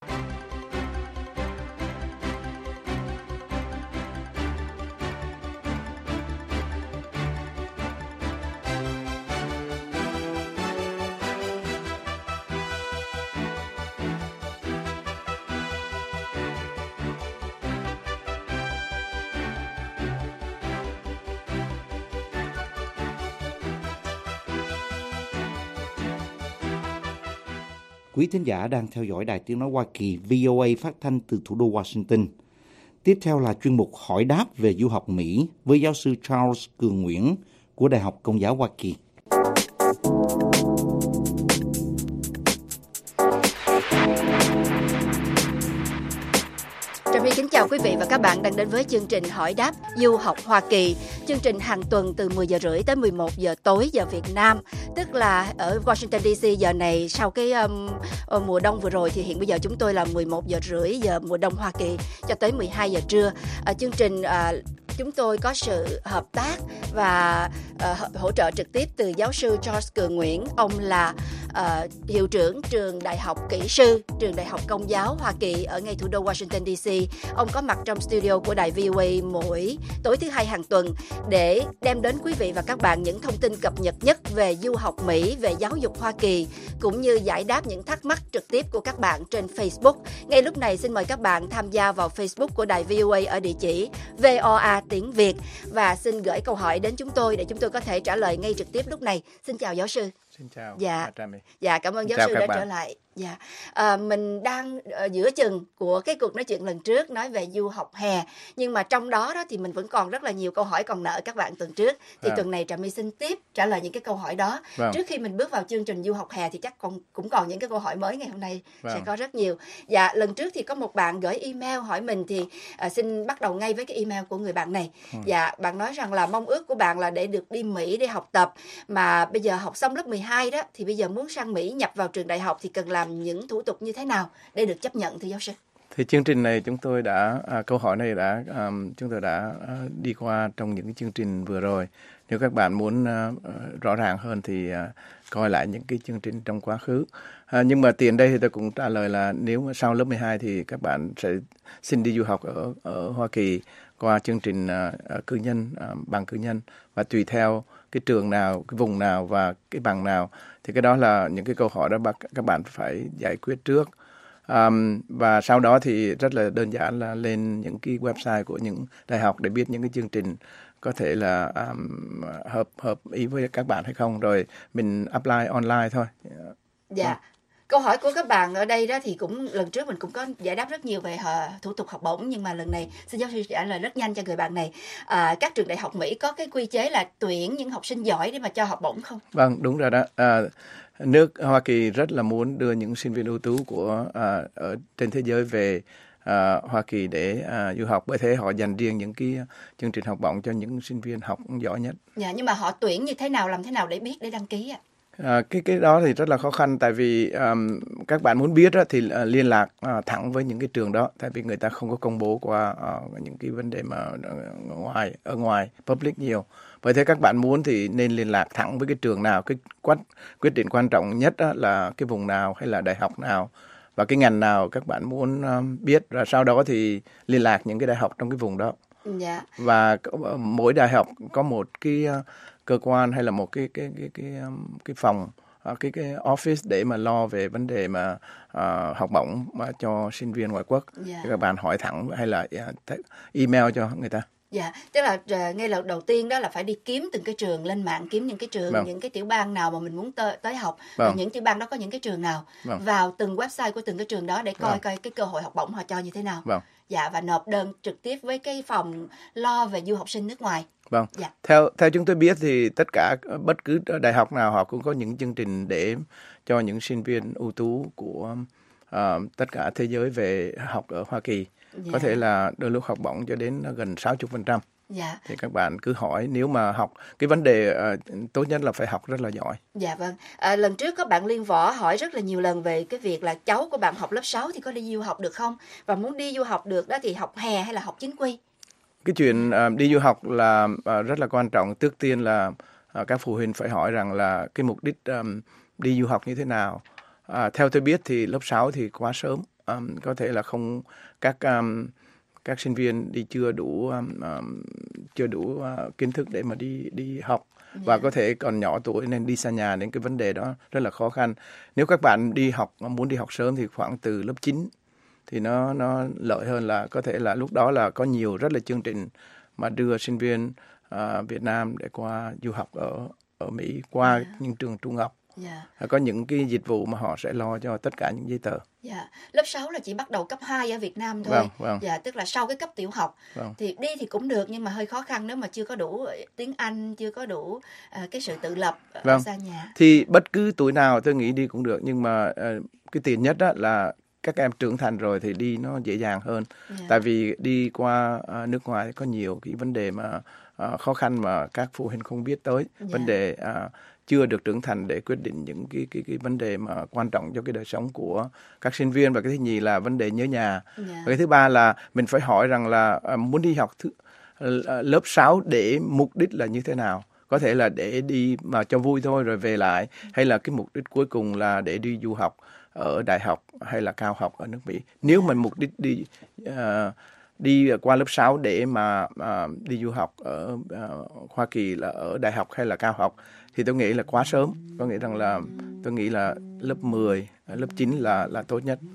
Quý thính giả đang theo dõi Đài Tiếng Nói Hoa Kỳ vê o a phát thanh từ thủ đô Washington. Tiếp theo là chuyên mục hỏi đáp về du học Mỹ với giáo sư Charles Cường Nguyễn của Đại học Công giáo Hoa Kỳ. Trà My kính chào quý vị và các bạn đang đến với chương trình hỏi đáp du học Hoa Kỳ. Chương trình hàng tuần từ mười giờ rưỡi tới mười một giờ tối giờ Việt Nam, tức là ở Washington đê xê giờ này sau cái um, mùa đông vừa rồi thì hiện bây giờ chúng tôi là mười một giờ rưỡi giờ mùa đông Hoa Kỳ cho tới mười hai giờ trưa. À, chương trình à, chúng tôi có sự hợp tác và uh, hỗ trợ trực tiếp từ giáo sư Charles Cường Nguyễn. Ông là uh, hiệu trưởng trường Đại học Kỹ sư, trường Đại học Công giáo Hoa Kỳ ở ngay thủ đô Washington đê xê. Ông có mặt trong studio của đài vê o a mỗi tối thứ hai hàng tuần để đem đến quý vị và các bạn những thông tin cập nhật nhất về du học Mỹ, về giáo dục Hoa Kỳ, cũng như giải đáp những thắc mắc trực tiếp của các bạn trên Facebook. Ngay lúc này xin mời các bạn tham gia vào Facebook của đài vê o a ở địa chỉ vê o a tiếng Việt và xin gửi câu hỏi đến chúng tôi để chúng tôi có thể trả lời ngay trực tiếp lúc này. Xin chào giáo sư. Xin chào. Dạ. Dạ, cảm ơn giáo chào sư đã bạn. trở lại. Dạ. À, mình đang ở giữa chừng của cái cuộc nói chuyện lần trước nói về du học hè, nhưng mà trong đó đó thì mình vẫn còn rất là nhiều câu hỏi còn nợ các bạn tuần trước. Thì à. tuần này Trà My xin tiếp trả lời những cái câu hỏi đó. Vâng. Trước khi mình bước vào chương trình du học hè thì chắc còn cũng còn những cái câu hỏi mới ngày hôm nay vâng. sẽ có rất nhiều. Dạ, lần trước thì có một bạn gửi email hỏi mình thì à, xin bắt đầu ngay với cái email của người bạn này. Ừ. Dạ, bạn nói rằng là mong ước của bạn là để được đi Mỹ để học tập, mà bây giờ học xong lớp mười hai đó thì bây giờ muốn sang Mỹ nhập vào trường đại học thì cần làm những thủ tục như thế nào để được chấp nhận thưa giáo sư? Thì chương trình này chúng tôi đã à, câu hỏi này đã um, chúng tôi đã à, đi qua trong những cái chương trình vừa rồi. Nếu các bạn muốn à, rõ ràng hơn thì à, coi lại những cái chương trình trong quá khứ. À, nhưng mà tiền đây thì tôi cũng trả lời là nếu mà sau lớp mười hai thì các bạn sẽ xin đi du học ở ở Hoa Kỳ qua chương trình à, cử nhân, à, bằng cử nhân, và tùy theo cái trường nào, cái vùng nào và cái bằng nào thì cái đó là những cái câu hỏi đó các bạn phải giải quyết trước. Um, và sau đó thì rất là đơn giản là lên những cái website của những đại học để biết những cái chương trình có thể là um, hợp hợp ý với các bạn hay không, rồi mình apply online thôi. Dạ. Yeah. Câu hỏi của các bạn ở đây đó thì cũng lần trước mình cũng có giải đáp rất nhiều về uh, thủ tục học bổng, nhưng mà lần này xin giáo sư trả lời rất nhanh cho người bạn này. À, các trường đại học Mỹ có cái quy chế là tuyển những học sinh giỏi để mà cho học bổng không? Vâng, đúng rồi đó. À, nước Hoa Kỳ rất là muốn đưa những sinh viên ưu tú của à, ở trên thế giới về à, Hoa Kỳ để à, du học, bởi thế họ dành riêng những cái chương trình học bổng cho những sinh viên học giỏi nhất. Dạ, nhưng mà họ tuyển như thế nào, làm thế nào để biết, để đăng ký ạ? À, cái cái đó thì rất là khó khăn, tại vì um, các bạn muốn biết đó, thì uh, liên lạc uh, thẳng với những cái trường đó, tại vì người ta không có công bố qua uh, những cái vấn đề mà uh, ngoài ở ngoài public nhiều. Bởi thế các bạn muốn thì nên liên lạc thẳng với cái trường nào. Cái quyết quyết định quan trọng nhất đó là cái vùng nào hay là đại học nào và cái ngành nào các bạn muốn um, biết, và sau đó thì liên lạc những cái đại học trong cái vùng đó. Dạ. Và mỗi đại học có một cái uh, cơ quan hay là một cái cái cái cái um, cái phòng, uh, cái cái office để mà lo về vấn đề mà uh, học bổng mà cho sinh viên ngoại quốc. Dạ. Thì các bạn hỏi thẳng hay là uh, email cho người ta. Dạ, tức là uh, ngay lần đầu tiên đó là phải đi kiếm từng cái trường, lên mạng kiếm những cái trường, Vâng. những cái tiểu bang nào mà mình muốn tới, tới học, Vâng. và những tiểu bang đó có những cái trường nào, Vâng. vào từng website của từng cái trường đó để coi Vâng. coi cái cơ hội học bổng họ cho như thế nào. Vâng. Dạ, và nộp đơn trực tiếp với cái phòng lo về du học sinh nước ngoài. Vâng. Dạ. Theo theo chúng tôi biết thì tất cả bất cứ đại học nào họ cũng có những chương trình để cho những sinh viên ưu tú của uh, tất cả thế giới về học ở Hoa Kỳ. Dạ. Có thể là đôi lúc học bổng cho đến gần sáu mươi phần trăm. Dạ. Thì các bạn cứ hỏi, nếu mà học cái vấn đề uh, tốt nhất là phải học rất là giỏi. Dạ vâng. À, lần trước có bạn Liên Võ hỏi rất là nhiều lần về cái việc là cháu của bạn học lớp sáu thì có đi du học được không? Và muốn đi du học được đó thì học hè hay là học chính quy? Cái chuyện uh, đi du học là uh, rất là quan trọng. Trước tiên là uh, các phụ huynh phải hỏi rằng là cái mục đích um, đi du học như thế nào. Uh, theo tôi biết thì lớp sáu thì quá sớm. Um, có thể là không các um, các sinh viên đi chưa đủ um, um, chưa đủ uh, kiến thức để mà đi đi học. Yeah. Và có thể còn nhỏ tuổi nên đi xa nhà, nên cái vấn đề đó rất là khó khăn. Nếu các bạn đi học muốn đi học sớm thì khoảng từ lớp chín thì nó nó lợi hơn, là có thể là lúc đó là có nhiều rất là chương trình mà đưa sinh viên uh, Việt Nam để qua du học ở ở Mỹ qua yeah. những trường trung học. Yeah. Có những cái dịch vụ mà họ sẽ lo cho tất cả những giấy tờ. Dạ, lớp sáu là chỉ bắt đầu cấp hai ở Việt Nam thôi. Vâng, vâng. Dạ, tức là sau cái cấp tiểu học. Vâng. Thì đi thì cũng được, nhưng mà hơi khó khăn nếu mà chưa có đủ tiếng Anh, chưa có đủ uh, cái sự tự lập ở Vâng. xa nhà. Thì bất cứ tuổi nào tôi nghĩ đi cũng được, nhưng mà uh, cái tiền nhất đó là các em trưởng thành rồi thì đi nó dễ dàng hơn. Yeah. Tại vì đi qua uh, nước ngoài có nhiều cái vấn đề mà uh, khó khăn mà các phụ huynh không biết tới. Yeah. Vấn đề uh, chưa được trưởng thành để quyết định những cái cái cái vấn đề mà quan trọng cho cái đời sống của các sinh viên. Và cái thứ nhì là vấn đề nhớ nhà. Yeah. Và cái thứ ba là mình phải hỏi rằng là uh, muốn đi học thứ, uh, lớp sáu để mục đích là như thế nào. Có thể là để đi mà cho vui thôi rồi về lại, hay là cái mục đích cuối cùng là để đi du học ở đại học hay là cao học ở nước Mỹ. Nếu mà mục đích đi uh, đi qua lớp sáu để mà uh, đi du học ở uh, Hoa Kỳ là ở đại học hay là cao học thì tôi nghĩ là quá sớm. Có nghĩa rằng là tôi nghĩ là lớp mười, lớp chín là là tốt nhất.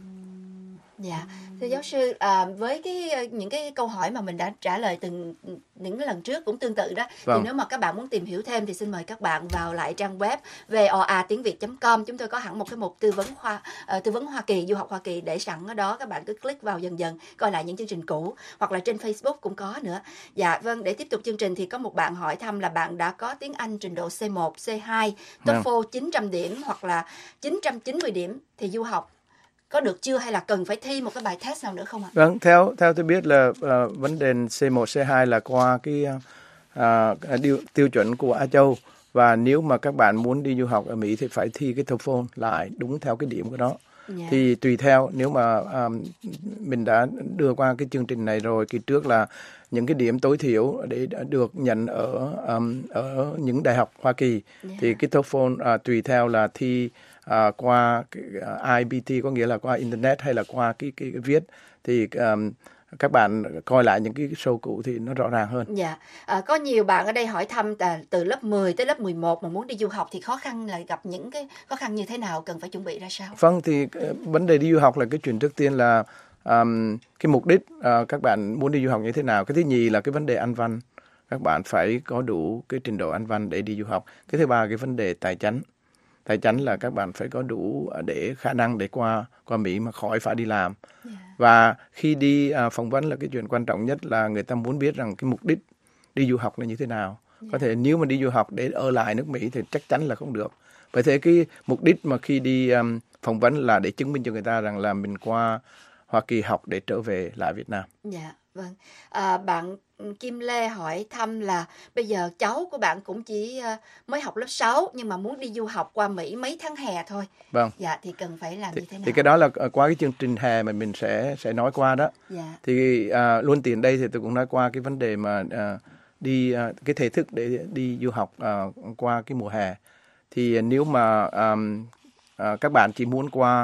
Dạ, thưa giáo sư, à, với cái những cái câu hỏi mà mình đã trả lời từng những cái lần trước cũng tương tự đó, vâng. Thì nếu mà các bạn muốn tìm hiểu thêm thì xin mời các bạn vào lại trang web voa tiếng việt chấm com. Chúng tôi có hẳn một cái mục tư vấn khoa uh, tư vấn Hoa Kỳ, du học Hoa Kỳ để sẵn ở đó, các bạn cứ click vào dần dần coi lại những chương trình cũ, hoặc là trên Facebook cũng có nữa. Dạ vâng, để tiếp tục chương trình thì có một bạn hỏi thăm là bạn đã có tiếng Anh trình độ C một, C hai, TOEFL chín trăm điểm hoặc là chín trăm chín mươi điểm thì du học có được chưa, hay là cần phải thi một cái bài test nào nữa không ạ? Vâng, theo theo tôi biết là uh, vấn đề C một, C hai là qua cái uh, điều, tiêu chuẩn của Á Châu, và nếu mà các bạn muốn đi du học ở Mỹ thì phải thi cái TOEFL lại đúng theo cái điểm của nó. Yeah. Thì tùy theo, nếu mà um, mình đã đưa qua cái chương trình này rồi, kỳ trước là những cái điểm tối thiểu để được nhận ở um, ở những đại học Hoa Kỳ, yeah. Thì cái TOEFL uh, tùy theo là thi uh, qua cái, uh, I B T, có nghĩa là qua internet hay là qua cái cái, cái viết, thì um, các bạn coi lại những cái show cũ thì nó rõ ràng hơn. Dạ, à, có nhiều bạn ở đây hỏi thăm à, từ lớp mười tới lớp mười một mà muốn đi du học thì khó khăn là gặp những cái khó khăn như thế nào, cần phải chuẩn bị ra sao? Vâng, thì uh, vấn đề đi du học là cái chuyện trước tiên là um, cái mục đích uh, các bạn muốn đi du học như thế nào. Cái thứ nhì là cái vấn đề Anh văn, các bạn phải có đủ cái trình độ Anh văn để đi du học. Cái thứ ba cái vấn đề tài chính. Tài chính là các bạn phải có đủ để khả năng để qua qua Mỹ mà khỏi phải đi làm. Yeah. Và khi đi uh, phỏng vấn là cái chuyện quan trọng nhất là người ta muốn biết rằng cái mục đích đi du học là như thế nào. Yeah. Có thể nếu mà đi du học để ở lại nước Mỹ thì chắc chắn là không được. Bởi thế cái mục đích mà khi đi um, phỏng vấn là để chứng minh cho người ta rằng là mình qua Hoa Kỳ học để trở về lại Việt Nam. Dạ, yeah, vâng. À, bạn Kim Lê hỏi thăm là bây giờ cháu của bạn cũng chỉ uh, mới học lớp sáu nhưng mà muốn đi du học qua Mỹ mấy tháng hè thôi. Vâng. Dạ, thì cần phải làm thì, như thế nào? Thì cái đó là qua cái chương trình hè mà mình sẽ sẽ nói qua đó. Dạ. Thì uh, luôn tiền đây thì tôi cũng nói qua cái vấn đề mà uh, đi uh, cái thể thức để đi du học uh, qua cái mùa hè. Thì uh, nếu mà um, uh, các bạn chỉ muốn qua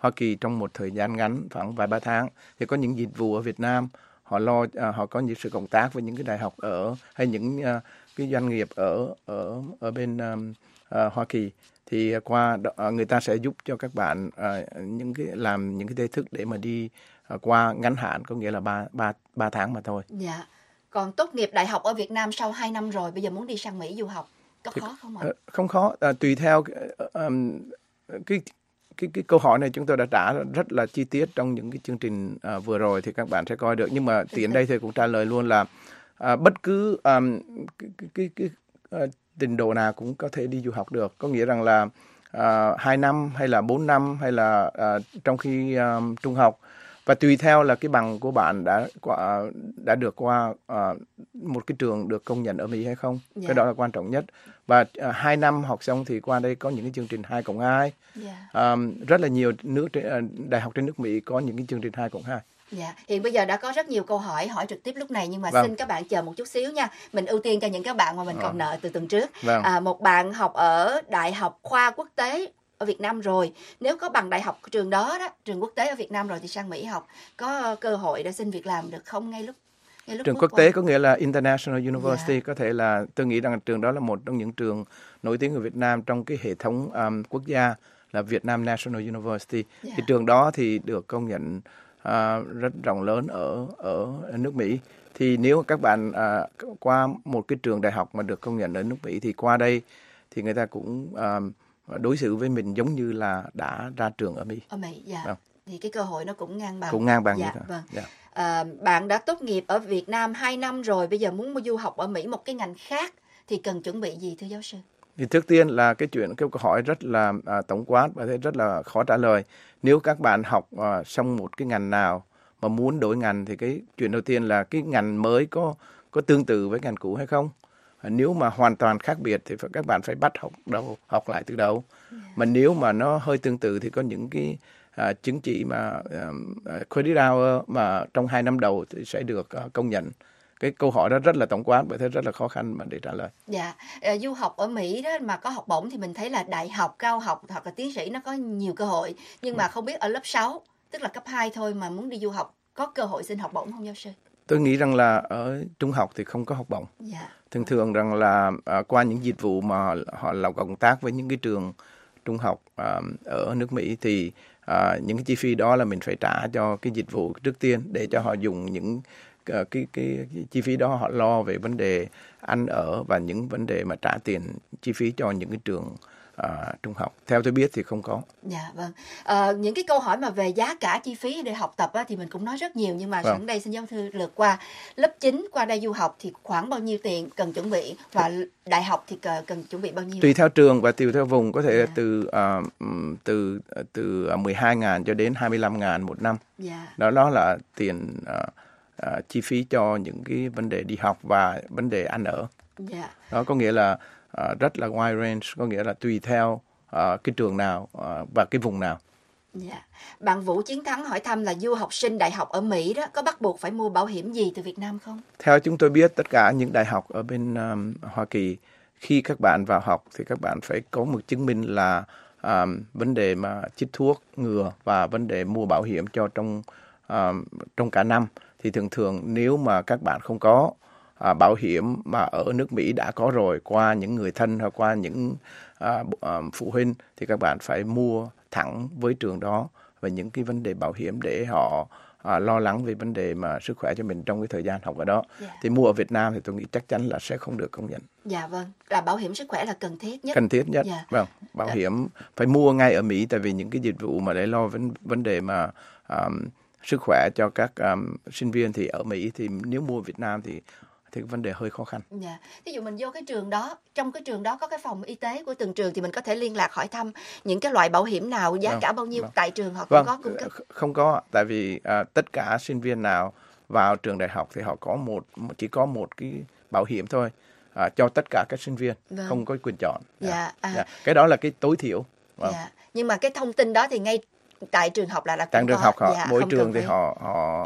Hoa Kỳ trong một thời gian ngắn khoảng vài ba tháng. Thì có những dịch vụ ở Việt Nam, họ lo uh, họ có những sự cộng tác với những cái đại học ở hay những uh, cái doanh nghiệp ở ở ở bên um, uh, Hoa Kỳ. Thì uh, qua uh, người ta sẽ giúp cho các bạn uh, những cái làm những cái thể thức để mà đi uh, qua ngắn hạn, có nghĩa là ba ba ba tháng mà thôi. Dạ. Còn tốt nghiệp đại học ở Việt Nam sau hai năm rồi, bây giờ muốn đi sang Mỹ du học, có Thì, khó không ạ? Uh, không khó, uh, tùy theo uh, um, cái Cái, cái câu hỏi này chúng tôi đã trả rất là chi tiết trong những cái chương trình uh, vừa rồi, thì các bạn sẽ coi được. Nhưng mà tiện đây thì cũng trả lời luôn là uh, bất cứ um, cái, cái, cái, cái uh, trình độ nào cũng có thể đi du học được. Có nghĩa rằng là uh, hai năm hay là bốn năm hay là uh, trong khi um, trung học. Và tùy theo là cái bằng của bạn đã qua, đã được qua uh, một cái trường được công nhận ở Mỹ hay không. Yeah. Cái đó là quan trọng nhất. Và uh, hai năm học xong thì qua đây có những cái chương trình hai cộng hai. Yeah. Um, rất là nhiều nước uh, đại học trên nước Mỹ có những cái chương trình hai cộng hai. Dạ, hiện bây giờ đã có rất nhiều câu hỏi hỏi trực tiếp lúc này, nhưng mà vâng. xin các bạn chờ một chút xíu nha. Mình ưu tiên cho những các bạn mà mình còn vâng. nợ từ tuần trước. Vâng. À, một bạn học ở Đại học Khoa Quốc tế ở Việt Nam rồi, nếu có bằng đại học trường đó đó, trường quốc tế ở Việt Nam rồi thì sang Mỹ học có cơ hội để xin việc làm được không ngay lúc ngay lúc trường quốc qua. tế có nghĩa là International University. Yeah. Có thể là tôi nghĩ rằng trường đó là một trong những trường nổi tiếng ở Việt Nam trong cái hệ thống um, quốc gia là Vietnam National University. Yeah. Thì trường đó thì được công nhận uh, rất rộng lớn ở ở nước Mỹ. Thì nếu các bạn uh, qua một cái trường đại học mà được công nhận ở nước Mỹ thì qua đây thì người ta cũng um, đối xử với mình giống như là đã ra trường ở Mỹ. Ở Mỹ, dạ. Vâng. Thì cái cơ hội nó cũng ngang bằng. Cũng ngang bằng dạ, vậy thôi. Vâng. Dạ. À, bạn đã tốt nghiệp ở Việt Nam hai năm rồi, bây giờ muốn du học ở Mỹ một cái ngành khác thì cần chuẩn bị gì thưa giáo sư? Thì trước tiên là cái chuyện cái câu hỏi rất là à, tổng quát và rất là khó trả lời. Nếu các bạn học à, xong một cái ngành nào mà muốn đổi ngành thì cái chuyện đầu tiên là cái ngành mới có có tương tự với ngành cũ hay không. Nếu mà hoàn toàn khác biệt thì các bạn phải bắt học đầu học lại từ đầu. Yeah. Mà nếu mà nó hơi tương tự thì có những cái uh, chứng chỉ mà uh, credit hour mà trong hai năm đầu thì sẽ được uh, công nhận. Cái câu hỏi đó rất là tổng quát và thế rất là khó khăn mà để trả lời. Dạ, à, du học ở Mỹ đó mà có học bổng thì mình thấy là đại học, cao học hoặc là tiến sĩ nó có nhiều cơ hội. Nhưng mà không biết ở lớp sáu, tức là cấp hai thôi mà muốn đi du học, có cơ hội xin học bổng không giáo sư? Tôi nghĩ rằng là ở trung học thì không có học bổng. Dạ. Thường thường rằng là uh, qua những dịch vụ mà họ, họ làm cộng tác với những cái trường trung học uh, ở nước Mỹ thì uh, những cái chi phí đó là mình phải trả cho cái dịch vụ trước tiên để cho họ dùng những uh, cái, cái, cái chi phí đó họ lo về vấn đề ăn ở và những vấn đề mà trả tiền chi phí cho những cái trường Uh, trung học. Theo tôi biết thì không có. Dạ vâng. À, những cái câu hỏi mà về giá cả chi phí để học tập á, thì mình cũng nói rất nhiều, nhưng mà vâng. sẵn đây xin giáo sư lượt qua. Lớp chín qua đây du học thì khoảng bao nhiêu tiền cần chuẩn bị, và đại học thì cần chuẩn bị bao nhiêu? Tùy theo trường và tùy theo vùng, có thể yeah. từ uh, từ từ mười hai nghìn cho đến hai mươi lăm nghìn một năm. Yeah. Đó đó là tiền uh, uh, chi phí cho những cái vấn đề đi học và vấn đề ăn ở. Yeah. Đó có nghĩa là Uh, rất là wide range, có nghĩa là tùy theo uh, cái trường nào uh, và cái vùng nào. Yeah. Bạn Vũ Chiến Thắng hỏi thăm là du học sinh đại học ở Mỹ đó có bắt buộc phải mua bảo hiểm gì từ Việt Nam không? Theo chúng tôi biết, tất cả những đại học ở bên um, Hoa Kỳ, khi các bạn vào học thì các bạn phải có một chứng minh là um, vấn đề mà chích thuốc ngừa và vấn đề mua bảo hiểm cho trong um, trong cả năm. Thì thường thường nếu mà các bạn không có À, bảo hiểm mà ở nước Mỹ đã có rồi qua những người thân hoặc qua những à, à, phụ huynh thì các bạn phải mua thẳng với trường đó về những cái vấn đề bảo hiểm để họ à, lo lắng về vấn đề mà sức khỏe cho mình trong cái thời gian học ở đó. Yeah. Thì mua ở Việt Nam thì tôi nghĩ chắc chắn là sẽ không được công nhận. Dạ vâng, là bảo hiểm sức khỏe là cần thiết nhất. Cần thiết nhất. Yeah. Vâng, bảo yeah. hiểm phải mua ngay ở Mỹ, tại vì những cái dịch vụ mà để lo vấn vấn đề mà um, sức khỏe cho các um, sinh viên thì ở Mỹ, thì nếu mua Việt Nam thì thì vấn đề hơi khó khăn. Dạ. Ví dụ mình vô cái trường đó, trong cái trường đó có cái phòng y tế của từng trường thì mình có thể liên lạc hỏi thăm những cái loại bảo hiểm nào, giá vâng, cả bao nhiêu vâng. tại trường họ vâng, có cung cấp. Không có, tại vì à, tất cả sinh viên nào vào trường đại học thì họ có một chỉ có một cái bảo hiểm thôi à, cho tất cả các sinh viên, vâng. không có quyền chọn. Dạ. Dạ. À. Dạ. Cái đó là cái tối thiểu. Vâng. Dạ. Nhưng mà cái thông tin đó thì ngay tại trường học là là tại trường có. học họ Dạ, mỗi trường thì phải... họ họ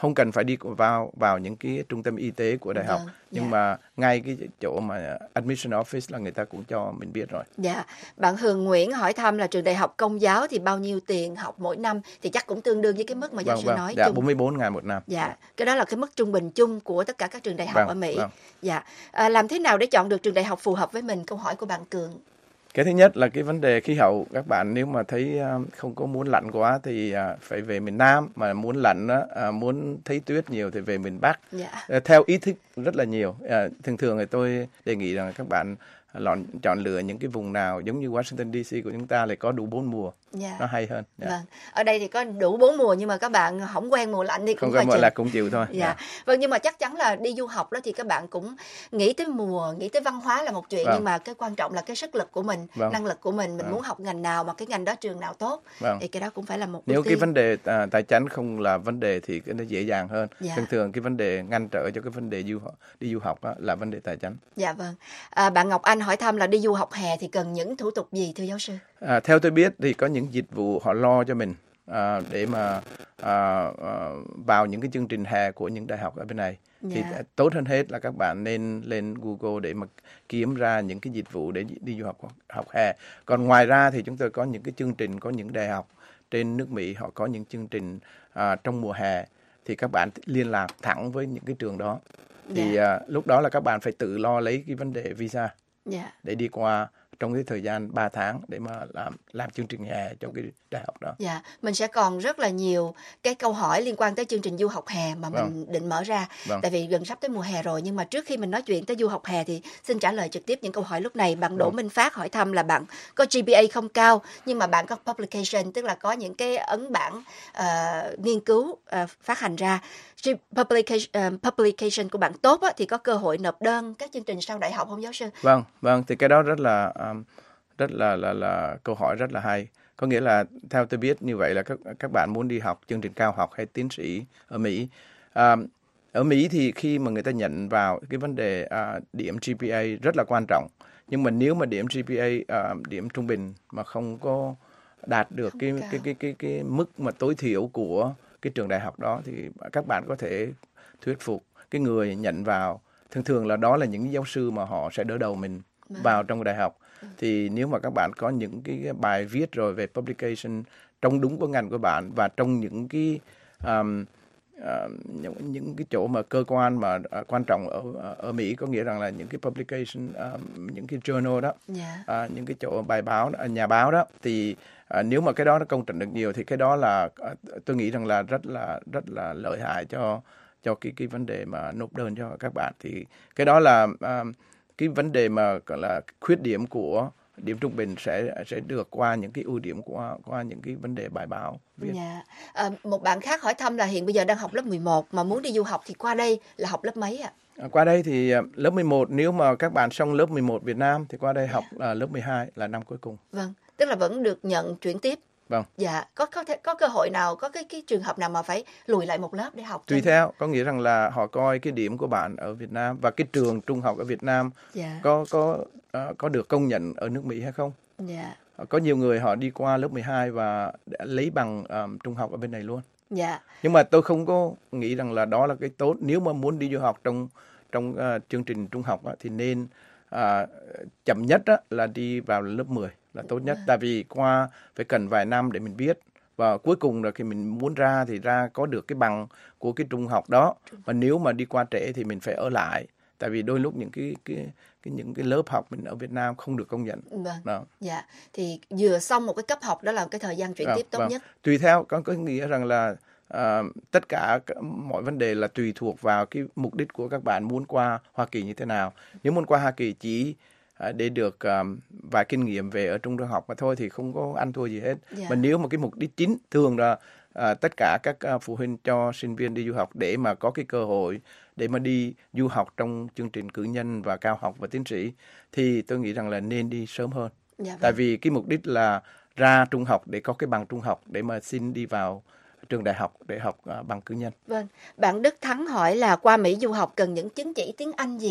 không cần phải đi vào vào những cái trung tâm y tế của đại học, Vâng, nhưng dạ. mà ngay cái chỗ mà admission office là người ta cũng cho mình biết rồi. Dạ, bạn Hường Nguyễn hỏi thăm là trường đại học công giáo thì bao nhiêu tiền học mỗi năm, thì chắc cũng tương đương với cái mức mà giáo Vâng, sư vâng, nói dạ, chung. bốn mươi bốn ngàn một năm. Dạ, cái đó là cái mức trung bình chung của tất cả các trường đại học Vâng, ở Mỹ. vâng. Dạ, à, làm thế nào để chọn được trường đại học phù hợp với mình? Câu hỏi của bạn Cường. Cái thứ nhất là cái vấn đề khí hậu. Các bạn nếu mà thấy uh, không có muốn lạnh quá thì uh, phải về miền Nam, mà muốn lạnh uh, muốn thấy tuyết nhiều thì về miền Bắc. Dạ. Uh, theo ý thích rất là nhiều. Uh, thường thường thì tôi đề nghị rằng các bạn lọn, chọn lựa những cái vùng nào giống như Washington đê xê của chúng ta lại có đủ bốn mùa. Dạ. Nó hay hơn. Dạ. Vâng, ở đây thì có đủ bốn mùa, nhưng mà các bạn không quen mùa lạnh thì cũng Không phải có mùa chịu. là cũng chịu thôi. Dạ. Dạ. Vâng, nhưng mà chắc chắn là đi du học đó thì các bạn cũng nghĩ tới mùa, nghĩ tới văn hóa là một chuyện, Vâng. nhưng mà cái quan trọng là cái sức lực của mình, Vâng. năng lực của mình, mình Vâng. muốn học ngành nào mà cái ngành đó trường nào tốt, Vâng. thì cái đó cũng phải là một Nếu ưu cái tiên. vấn đề à, tài chính không là vấn đề thì cái nó dễ dàng hơn. Dạ. Thường thường cái vấn đề ngăn trở cho cái vấn đề du học, đi du học á, là vấn đề tài chính. Dạ vâng. À, bạn Ngọc Anh hỏi thăm là đi du học hè thì cần những thủ tục gì thưa giáo sư? À, theo tôi biết thì có những dịch vụ họ lo cho mình à, để mà à, à, vào những cái chương trình hè của những đại học ở bên này. Thì Dạ. tốt hơn hết là các bạn nên lên Google để mà kiếm ra những cái dịch vụ để đi du học học hè. Còn ngoài ra thì chúng tôi có những cái chương trình, có những đại học trên nước Mỹ họ có những chương trình à, trong mùa hè, thì các bạn liên lạc thẳng với những cái trường đó. Thì Dạ. à, lúc đó là các bạn phải tự lo lấy cái vấn đề visa Dạ. để đi qua trong cái thời gian ba tháng để mà làm làm chương trình hè cho cái đại học đó. Dạ, mình sẽ còn rất là nhiều cái câu hỏi liên quan tới chương trình du học hè mà Vâng. mình định mở ra. Vâng. Tại vì gần sắp tới mùa hè rồi, nhưng mà trước khi mình nói chuyện tới du học hè thì xin trả lời trực tiếp những câu hỏi lúc này. Bạn Đỗ Vâng. Minh Phát hỏi thăm là bạn có giê pê a không cao, nhưng mà bạn có publication, tức là có những cái ấn bản uh, nghiên cứu uh, phát hành ra. G- Publication, uh, publication của bạn tốt á, thì có cơ hội nộp đơn các chương trình sau đại học không giáo sư? Vâng, vâng, thì cái đó rất là um, rất là là là câu hỏi rất là hay. Có nghĩa là theo tôi biết như vậy là các các bạn muốn đi học chương trình cao học hay tiến sĩ ở Mỹ. Um, ở Mỹ thì khi mà người ta nhận vào cái vấn đề uh, điểm giê pê a rất là quan trọng. Nhưng mà nếu mà điểm giê pê a uh, điểm trung bình mà không có đạt được Không cái, cao. cái cái cái cái mức mà tối thiểu của cái trường đại học đó, thì các bạn có thể thuyết phục cái người nhận vào. Thường thường là đó là những giáo sư mà họ sẽ đỡ đầu mình Vâng. vào trong đại học. Thì nếu mà các bạn có những cái bài viết rồi về publication trong đúng của ngành của bạn, và trong những cái um, uh, những, những cái chỗ mà cơ quan mà uh, quan trọng ở ở Mỹ, có nghĩa rằng là những cái publication, um, những cái journal đó, Dạ. uh, những cái chỗ bài báo, uh, nhà báo đó, thì uh, nếu mà cái đó nó công trình được nhiều thì cái đó là uh, tôi nghĩ rằng là rất là rất là lợi hại cho cho cái cái vấn đề mà nộp đơn cho các bạn. Thì cái đó là um, cái vấn đề mà gọi là khuyết điểm của điểm trung bình sẽ sẽ được qua những cái ưu điểm qua qua những cái vấn đề bài báo viết. Dạ. À, một bạn khác hỏi thăm là hiện bây giờ đang học lớp mười một mà muốn đi du học thì qua đây là học lớp mấy ạ? À, qua đây thì uh, lớp mười một, nếu mà các bạn xong lớp mười một Việt Nam thì qua đây học uh, lớp mười hai là năm cuối cùng. Vâng, tức là vẫn được nhận chuyển tiếp. Vâng. Dạ, có có thể, có cơ hội nào, có cái cái trường hợp nào mà phải lùi lại một lớp để học? Tùy trên- theo, có nghĩa rằng là họ coi cái điểm của bạn ở Việt Nam và cái trường trung học ở Việt Nam Dạ. có có uh, có được công nhận ở nước Mỹ hay không. Dạ. Có nhiều người họ đi qua lớp mười hai và đã lấy bằng um, trung học ở bên này luôn. Dạ. Nhưng mà tôi không có nghĩ rằng là đó là cái tốt. Nếu mà muốn đi du học trong trong uh, chương trình trung học á, thì nên uh, chậm nhất á, là đi vào lớp mười là tốt nhất. Tại vì qua phải cần vài năm để mình biết. Và cuối cùng là khi mình muốn ra thì ra có được cái bằng của cái trung học đó. Và nếu mà đi qua trễ thì mình phải ở lại. Tại vì đôi lúc những cái cái cái những cái lớp học mình ở Việt Nam không được công nhận. Vâng. Đó. Dạ. Thì vừa xong một cái cấp học đó là cái thời gian chuyển Vâng, tiếp tốt vâng. nhất. Tùy theo, có có nghĩa rằng là à, tất cả c- mọi vấn đề là tùy thuộc vào cái mục đích của các bạn muốn qua Hoa Kỳ như thế nào. Nếu muốn qua Hoa Kỳ chỉ à, để được à, vài kinh nghiệm về ở trung trung học mà thôi thì không có ăn thua gì hết. Dạ. Mà nếu mà cái mục đích chính thường là à, tất cả các à, phụ huynh cho sinh viên đi du học để mà có cái cơ hội để mà đi du học trong chương trình cử nhân và cao học và tiến sĩ, thì tôi nghĩ rằng là nên đi sớm hơn. Dạ vâng. Tại vì cái mục đích là ra trung học để có cái bằng trung học để mà xin đi vào trường đại học để học uh, bằng cử nhân. Vâng. Bạn Đức Thắng hỏi là qua Mỹ du học cần những chứng chỉ tiếng Anh gì?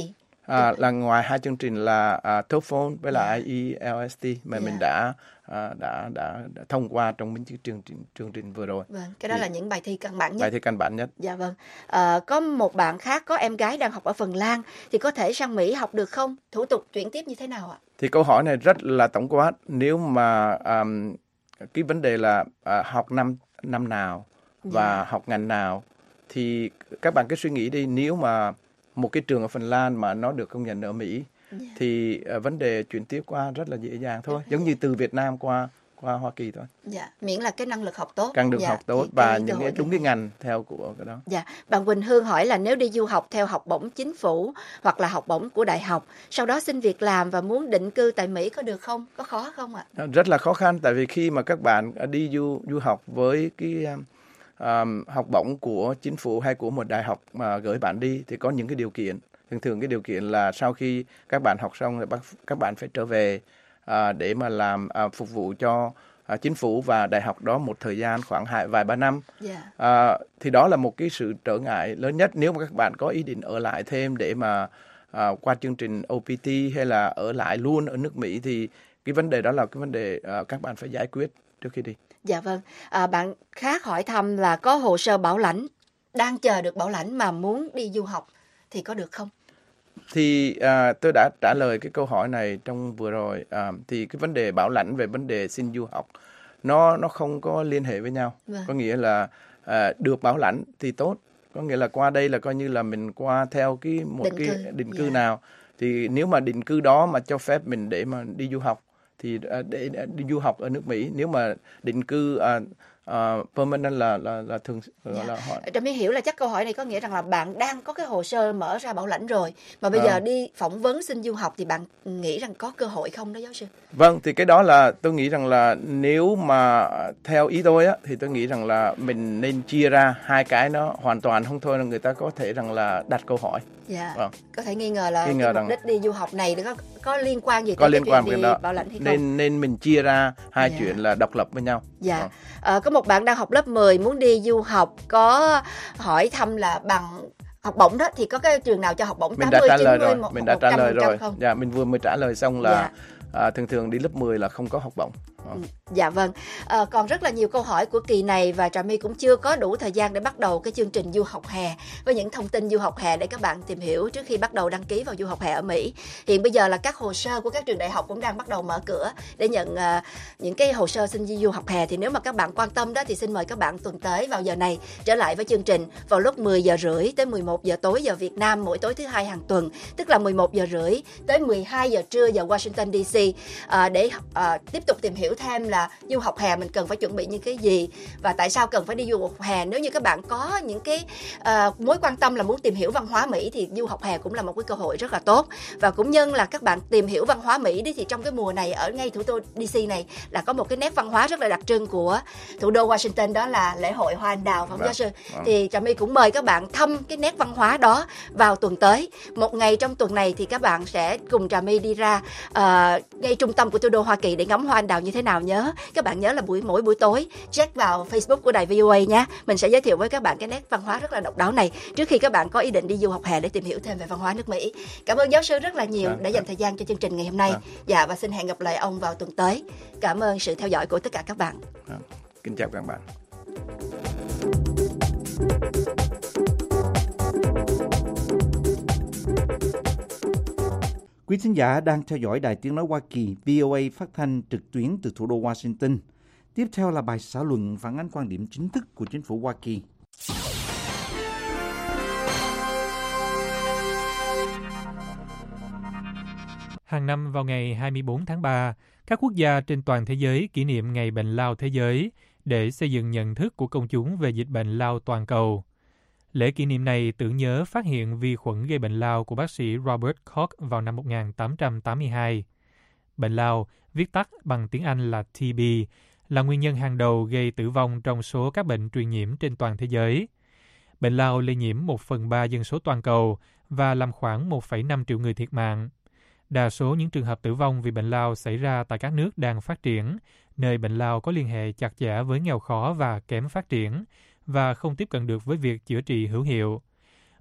À, là ngoài hai chương trình là uh, TOEFL với lại I E L S T mà Yeah. mình đã, uh, đã đã đã thông qua trong những chương trình chương trình vừa rồi. Vâng, cái đó Thì là những bài thi căn bản nhất. bài thi căn bản nhất. Dạ vâng. À, có một bạn khác có em gái đang học ở Phần Lan thì có thể sang Mỹ học được không? Thủ tục chuyển tiếp như thế nào ạ? Thì câu hỏi này rất là tổng quát. Nếu mà um, cái vấn đề là uh, học năm năm nào và Dạ. học ngành nào thì các bạn cứ suy nghĩ đi, nếu mà một cái trường ở Phần Lan mà nó được công nhận ở Mỹ Dạ. thì uh, vấn đề chuyển tiếp qua rất là dễ dàng thôi, giống như từ Việt Nam qua qua Hoa Kỳ thôi. Dạ, miễn là cái năng lực học tốt. Càng được Dạ, học tốt thì và cái những cơ cái hội đúng này. cái ngành theo của cái đó. Dạ, bạn Quỳnh Hương hỏi là nếu đi du học theo học bổng chính phủ hoặc là học bổng của đại học, sau đó xin việc làm và muốn định cư tại Mỹ có được không? Có khó không ạ? Rất là khó khăn, tại vì khi mà các bạn đi du du học với cái um, um, học bổng của chính phủ hay của một đại học mà gửi bạn đi thì có những cái điều kiện. Thường thường cái điều kiện là sau khi các bạn học xong thì các bạn phải trở về uh, để mà làm uh, phục vụ cho uh, chính phủ và đại học đó một thời gian khoảng hai vài ba năm. Dạ. Uh, thì đó là một cái sự trở ngại lớn nhất nếu mà các bạn có ý định ở lại thêm để mà uh, qua chương trình O P T hay là ở lại luôn ở nước Mỹ thì cái vấn đề đó là cái vấn đề uh, các bạn phải giải quyết trước khi đi. Dạ vâng. À, bạn khác hỏi thăm là có hồ sơ bảo lãnh, đang chờ được bảo lãnh mà muốn đi du học thì có được không? Thì uh, tôi đã trả lời cái câu hỏi này trong vừa rồi. Uh, thì cái vấn đề bảo lãnh về vấn đề xin du học nó nó không có liên hệ với nhau. Vâng. Có nghĩa là uh, được bảo lãnh thì tốt. Có nghĩa là qua đây là coi như là mình qua theo cái một Định cái cư. định cư Dạ. nào. Thì nếu mà định cư đó mà cho phép mình để mà đi du học thì uh, để, để đi du học ở nước Mỹ. Nếu mà định cư uh, uh, permanent là là là thường gọi Dạ. là họ Trà My hiểu là chắc câu hỏi này có nghĩa rằng là bạn đang có cái hồ sơ mở ra bảo lãnh rồi mà bây À. giờ đi phỏng vấn xin du học thì bạn nghĩ rằng có cơ hội không đó giáo sư? Vâng, thì cái đó là tôi nghĩ rằng là nếu mà theo ý tôi á thì tôi nghĩ rằng là mình nên chia ra hai cái, nó hoàn toàn không thôi là người ta có thể rằng là đặt câu hỏi. Dạ. Vâng. Có thể nghi ngờ là Nghi ngờ cái rằng- mục đích đi du học này có có liên quan gì Có tới liên cái quan chuyện với đi đó. bảo lãnh hay không? Nên nên mình chia ra hai Dạ. chuyện là độc lập với nhau. Dạ. Vâng. Ờ, có một bạn đang học lớp mười muốn đi du học, có hỏi thăm là bằng học bổng đó thì có cái trường nào cho học bổng Mình tám đã mươi, trả lời chín mươi, rồi, một- mình đã trả lời một trăm phần trăm rồi. không? Dạ, mình vừa mới trả lời xong là Dạ. à, thường thường đi lớp mười là không có học bổng. Vâng. Dạ vâng. Ờ, còn rất là nhiều câu hỏi của kỳ này và Trà My cũng chưa có đủ thời gian để bắt đầu cái chương trình du học hè với những thông tin du học hè để các bạn tìm hiểu trước khi bắt đầu đăng ký vào du học hè ở Mỹ. Hiện bây giờ là các hồ sơ của các trường đại học cũng đang bắt đầu mở cửa để nhận ờ, những cái hồ sơ xin du học hè. Thì nếu mà các bạn quan tâm đó thì xin mời các bạn tuần tới vào giờ này trở lại với chương trình vào lúc mười giờ rưỡi tới mười một giờ tối giờ Việt Nam mỗi tối thứ hai hàng tuần, tức là mười một giờ rưỡi tới mười hai giờ trưa giờ Washington D C ờ, để ờ, tiếp tục tìm hiểu thêm là du học hè mình cần phải chuẩn bị những cái gì và tại sao cần phải đi du học hè. Nếu như các bạn có những cái uh, mối quan tâm là muốn tìm hiểu văn hóa Mỹ thì du học hè cũng là một cái cơ hội rất là tốt. Và cũng nhân là các bạn tìm hiểu văn hóa Mỹ đi thì trong cái mùa này ở ngay thủ đô D C này là có một cái nét văn hóa rất là đặc trưng của thủ đô Washington, đó là lễ hội Hoa Anh Đào, phải không Vâng, giáo sư? vâng. Thì Trà My cũng mời các bạn thăm cái nét văn hóa đó vào tuần tới. Một ngày trong tuần này thì các bạn sẽ cùng Trà My đi ra uh, ngay trung tâm của thủ đô Hoa Kỳ để ngắm Hoa Anh Đào như thế nào. Nhớ các bạn nhớ là buổi mỗi buổi tối check vào Facebook của đài vê o a nhé. Mình sẽ giới thiệu với các bạn cái nét văn hóa rất là độc đáo này trước khi các bạn có ý định đi du học hè để tìm hiểu thêm về văn hóa nước Mỹ. Cảm ơn giáo sư rất là nhiều Vâng, đã dành thời gian cho chương trình ngày hôm nay. Vâng. Dạ, và xin hẹn gặp lại ông vào tuần tới. Cảm ơn sự theo dõi của tất cả các bạn. Vâng. Kính chào các bạn. Quý thính giả đang theo dõi Đài Tiếng Nói Hoa Kỳ vê o a phát thanh trực tuyến từ thủ đô Washington. Tiếp theo là bài xã luận phản ánh quan điểm chính thức của chính phủ Hoa Kỳ. Hàng năm vào ngày hai mươi bốn tháng ba, các quốc gia trên toàn thế giới kỷ niệm Ngày Bệnh lao Thế giới để xây dựng nhận thức của công chúng về dịch bệnh lao toàn cầu. Lễ kỷ niệm này tưởng nhớ phát hiện vi khuẩn gây bệnh lao của bác sĩ Robert Koch vào năm một nghìn tám trăm tám mươi hai. Bệnh lao, viết tắt bằng tiếng Anh là T B, là nguyên nhân hàng đầu gây tử vong trong số các bệnh truyền nhiễm trên toàn thế giới. Bệnh lao lây nhiễm một phần ba dân số toàn cầu và làm khoảng một phẩy năm triệu người thiệt mạng. Đa số những trường hợp tử vong vì bệnh lao xảy ra tại các nước đang phát triển, nơi bệnh lao có liên hệ chặt chẽ với nghèo khó và kém phát triển, và không tiếp cận được với việc chữa trị hữu hiệu.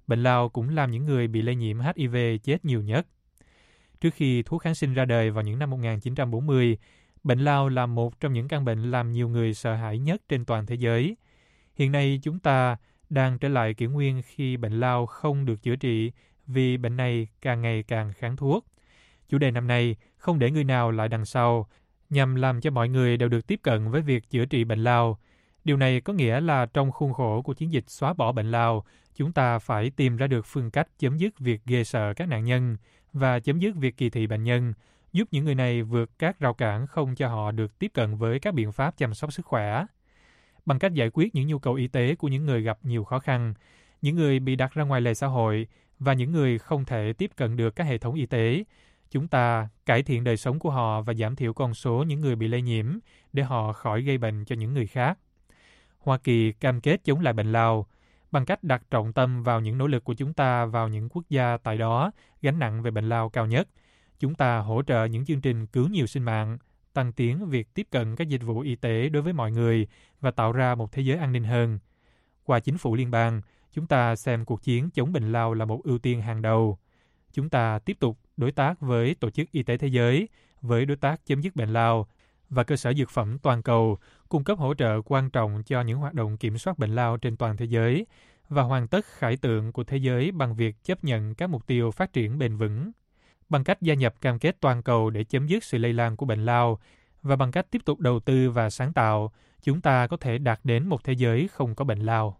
bệnh lao cũng làm những người bị lây nhiễm hát i vê chết nhiều nhất. Trước khi thuốc kháng sinh ra đời vào những năm một nghìn chín trăm bốn mươi, bệnh lao là một trong những căn bệnh làm nhiều người sợ hãi nhất trên toàn thế giới. Hiện nay chúng ta đang trở lại kỷ nguyên khi bệnh lao không được chữa trị vì bệnh này càng ngày càng kháng thuốc. Chủ đề năm nay, không để người nào lại đằng sau, nhằm làm cho mọi người đều được tiếp cận với việc chữa trị bệnh lao. Điều này có nghĩa là trong khuôn khổ của chiến dịch xóa bỏ bệnh lao, chúng ta phải tìm ra được phương cách chấm dứt việc ghê sợ các nạn nhân và chấm dứt việc kỳ thị bệnh nhân, giúp những người này vượt các rào cản không cho họ được tiếp cận với các biện pháp chăm sóc sức khỏe. Bằng cách giải quyết những nhu cầu y tế của những người gặp nhiều khó khăn, những người bị đặt ra ngoài lề xã hội và những người không thể tiếp cận được các hệ thống y tế, chúng ta cải thiện đời sống của họ và giảm thiểu con số những người bị lây nhiễm để họ khỏi gây bệnh cho những người khác. Hoa Kỳ cam kết chống lại bệnh lao bằng cách đặt trọng tâm vào những nỗ lực của chúng ta vào những quốc gia tại đó gánh nặng về bệnh lao cao nhất. Chúng ta hỗ trợ những chương trình cứu nhiều sinh mạng, tăng tiến việc tiếp cận các dịch vụ y tế đối với mọi người và tạo ra một thế giới an ninh hơn. Qua chính phủ liên bang, chúng ta xem cuộc chiến chống bệnh lao là một ưu tiên hàng đầu. Chúng ta tiếp tục đối tác với Tổ chức Y tế Thế giới, với đối tác chấm dứt bệnh lao và cơ sở dược phẩm toàn cầu, cung cấp hỗ trợ quan trọng cho những hoạt động kiểm soát bệnh lao trên toàn thế giới và hoàn tất khải tượng của thế giới bằng việc chấp nhận các mục tiêu phát triển bền vững. Bằng cách gia nhập cam kết toàn cầu để chấm dứt sự lây lan của bệnh lao và bằng cách tiếp tục đầu tư và sáng tạo, chúng ta có thể đạt đến một thế giới không có bệnh lao.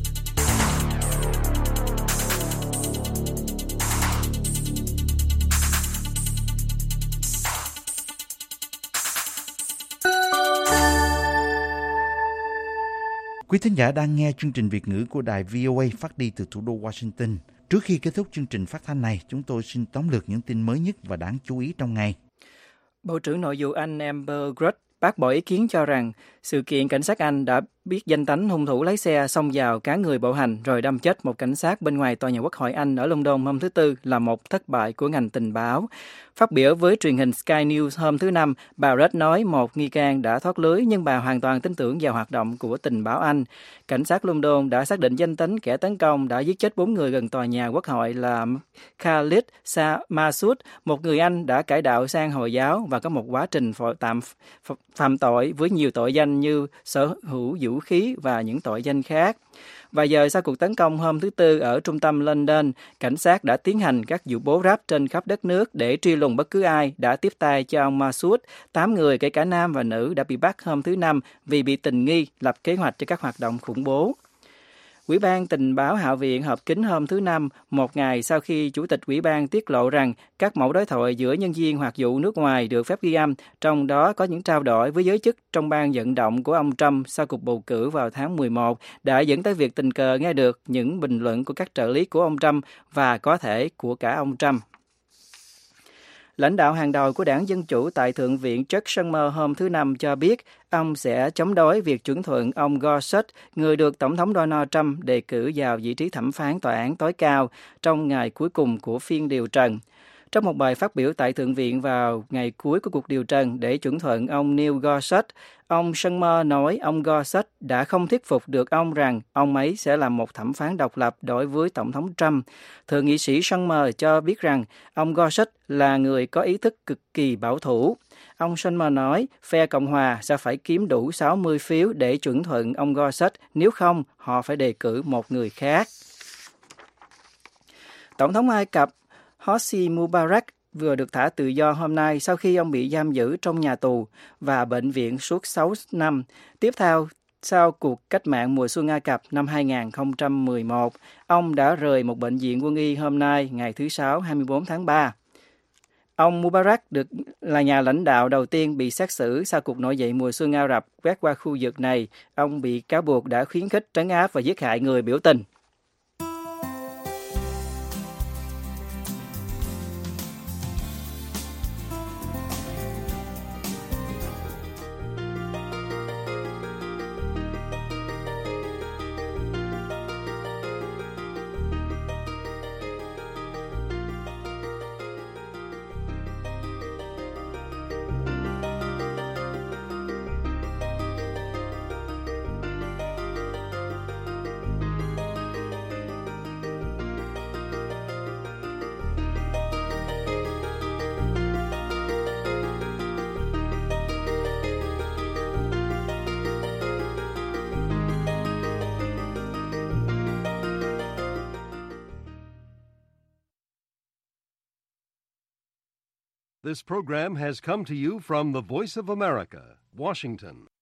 Quý thính giả đang nghe chương trình Việt ngữ của đài vê o a phát đi từ thủ đô Washington. Trước khi kết thúc chương trình phát thanh này, chúng tôi xin tóm lược những tin mới nhất và đáng chú ý trong ngày. Bộ trưởng Nội vụ Anh Amber Rudd bác bỏ ý kiến cho rằng sự kiện cảnh sát Anh đã biết danh tánh hung thủ lái xe xông vào cán người bộ hành rồi đâm chết một cảnh sát bên ngoài tòa nhà Quốc hội Anh ở London hôm thứ Tư là một thất bại của ngành tình báo. Phát biểu với truyền hình Sky News hôm thứ Năm, bà Rudd nói một nghi can đã thoát lưới nhưng bà hoàn toàn tin tưởng vào hoạt động của tình báo Anh. Cảnh sát London đã xác định danh tính kẻ tấn công đã giết chết bốn người gần tòa nhà Quốc hội là Khalid Masood, một người Anh đã cải đạo sang Hồi giáo và có một quá trình tạm phạm tội với nhiều tội danh như sở hữu vũ khí và những tội danh khác. Vài giờ sau cuộc tấn công hôm thứ Tư ở trung tâm London, cảnh sát đã tiến hành các vụ bố ráp trên khắp đất nước để truy lùng bất cứ ai đã tiếp tay cho ông Masood. Tám người, kể cả nam và nữ, đã bị bắt hôm thứ Năm vì bị tình nghi lập kế hoạch cho các hoạt động khủng bố. Ủy ban Tình báo Hạ viện họp kín hôm thứ Năm, một ngày sau khi Chủ tịch Ủy ban tiết lộ rằng các mẫu đối thoại giữa nhân viên hoặc vụ nước ngoài được phép ghi âm, trong đó có những trao đổi với giới chức trong ban vận động của ông Trump sau cuộc bầu cử vào tháng mười một, đã dẫn tới việc tình cờ nghe được những bình luận của các trợ lý của ông Trump và có thể của cả ông Trump. Lãnh đạo hàng đầu của đảng Dân Chủ tại Thượng viện Chuck Schumer hôm thứ Năm cho biết ông sẽ chống đối việc chuẩn thuận ông Gorsuch, người được Tổng thống Donald Trump đề cử vào vị trí thẩm phán tòa án tối cao trong ngày cuối cùng của phiên điều trần. Trong một bài phát biểu tại Thượng viện vào ngày cuối của cuộc điều trần để chuẩn thuận ông Neil Gorsuch, ông Schumer nói ông Gorsuch đã không thuyết phục được ông rằng ông ấy sẽ là một thẩm phán độc lập đối với Tổng thống Trump. Thượng nghị sĩ Schumer cho biết rằng ông Gorsuch là người có ý thức cực kỳ bảo thủ. Ông Schumer nói phe Cộng hòa sẽ phải kiếm đủ sáu mươi phiếu để chuẩn thuận ông Gorsuch, nếu không họ phải đề cử một người khác. Tổng thống Ai Cập Hosni Mubarak vừa được thả tự do hôm nay sau khi ông bị giam giữ trong nhà tù và bệnh viện suốt sáu năm. Tiếp theo, sau cuộc cách mạng mùa xuân Ai Cập năm hai nghìn không trăm mười một, ông đã rời một bệnh viện quân y hôm nay, ngày thứ Sáu hai mươi bốn tháng ba. Ông Mubarak được là nhà lãnh đạo đầu tiên bị xét xử sau cuộc nổi dậy mùa xuân Ả Rập quét qua khu vực này. Ông bị cáo buộc đã khuyến khích, trấn áp và giết hại người biểu tình. This program has come to you from the Voice of America, Washington.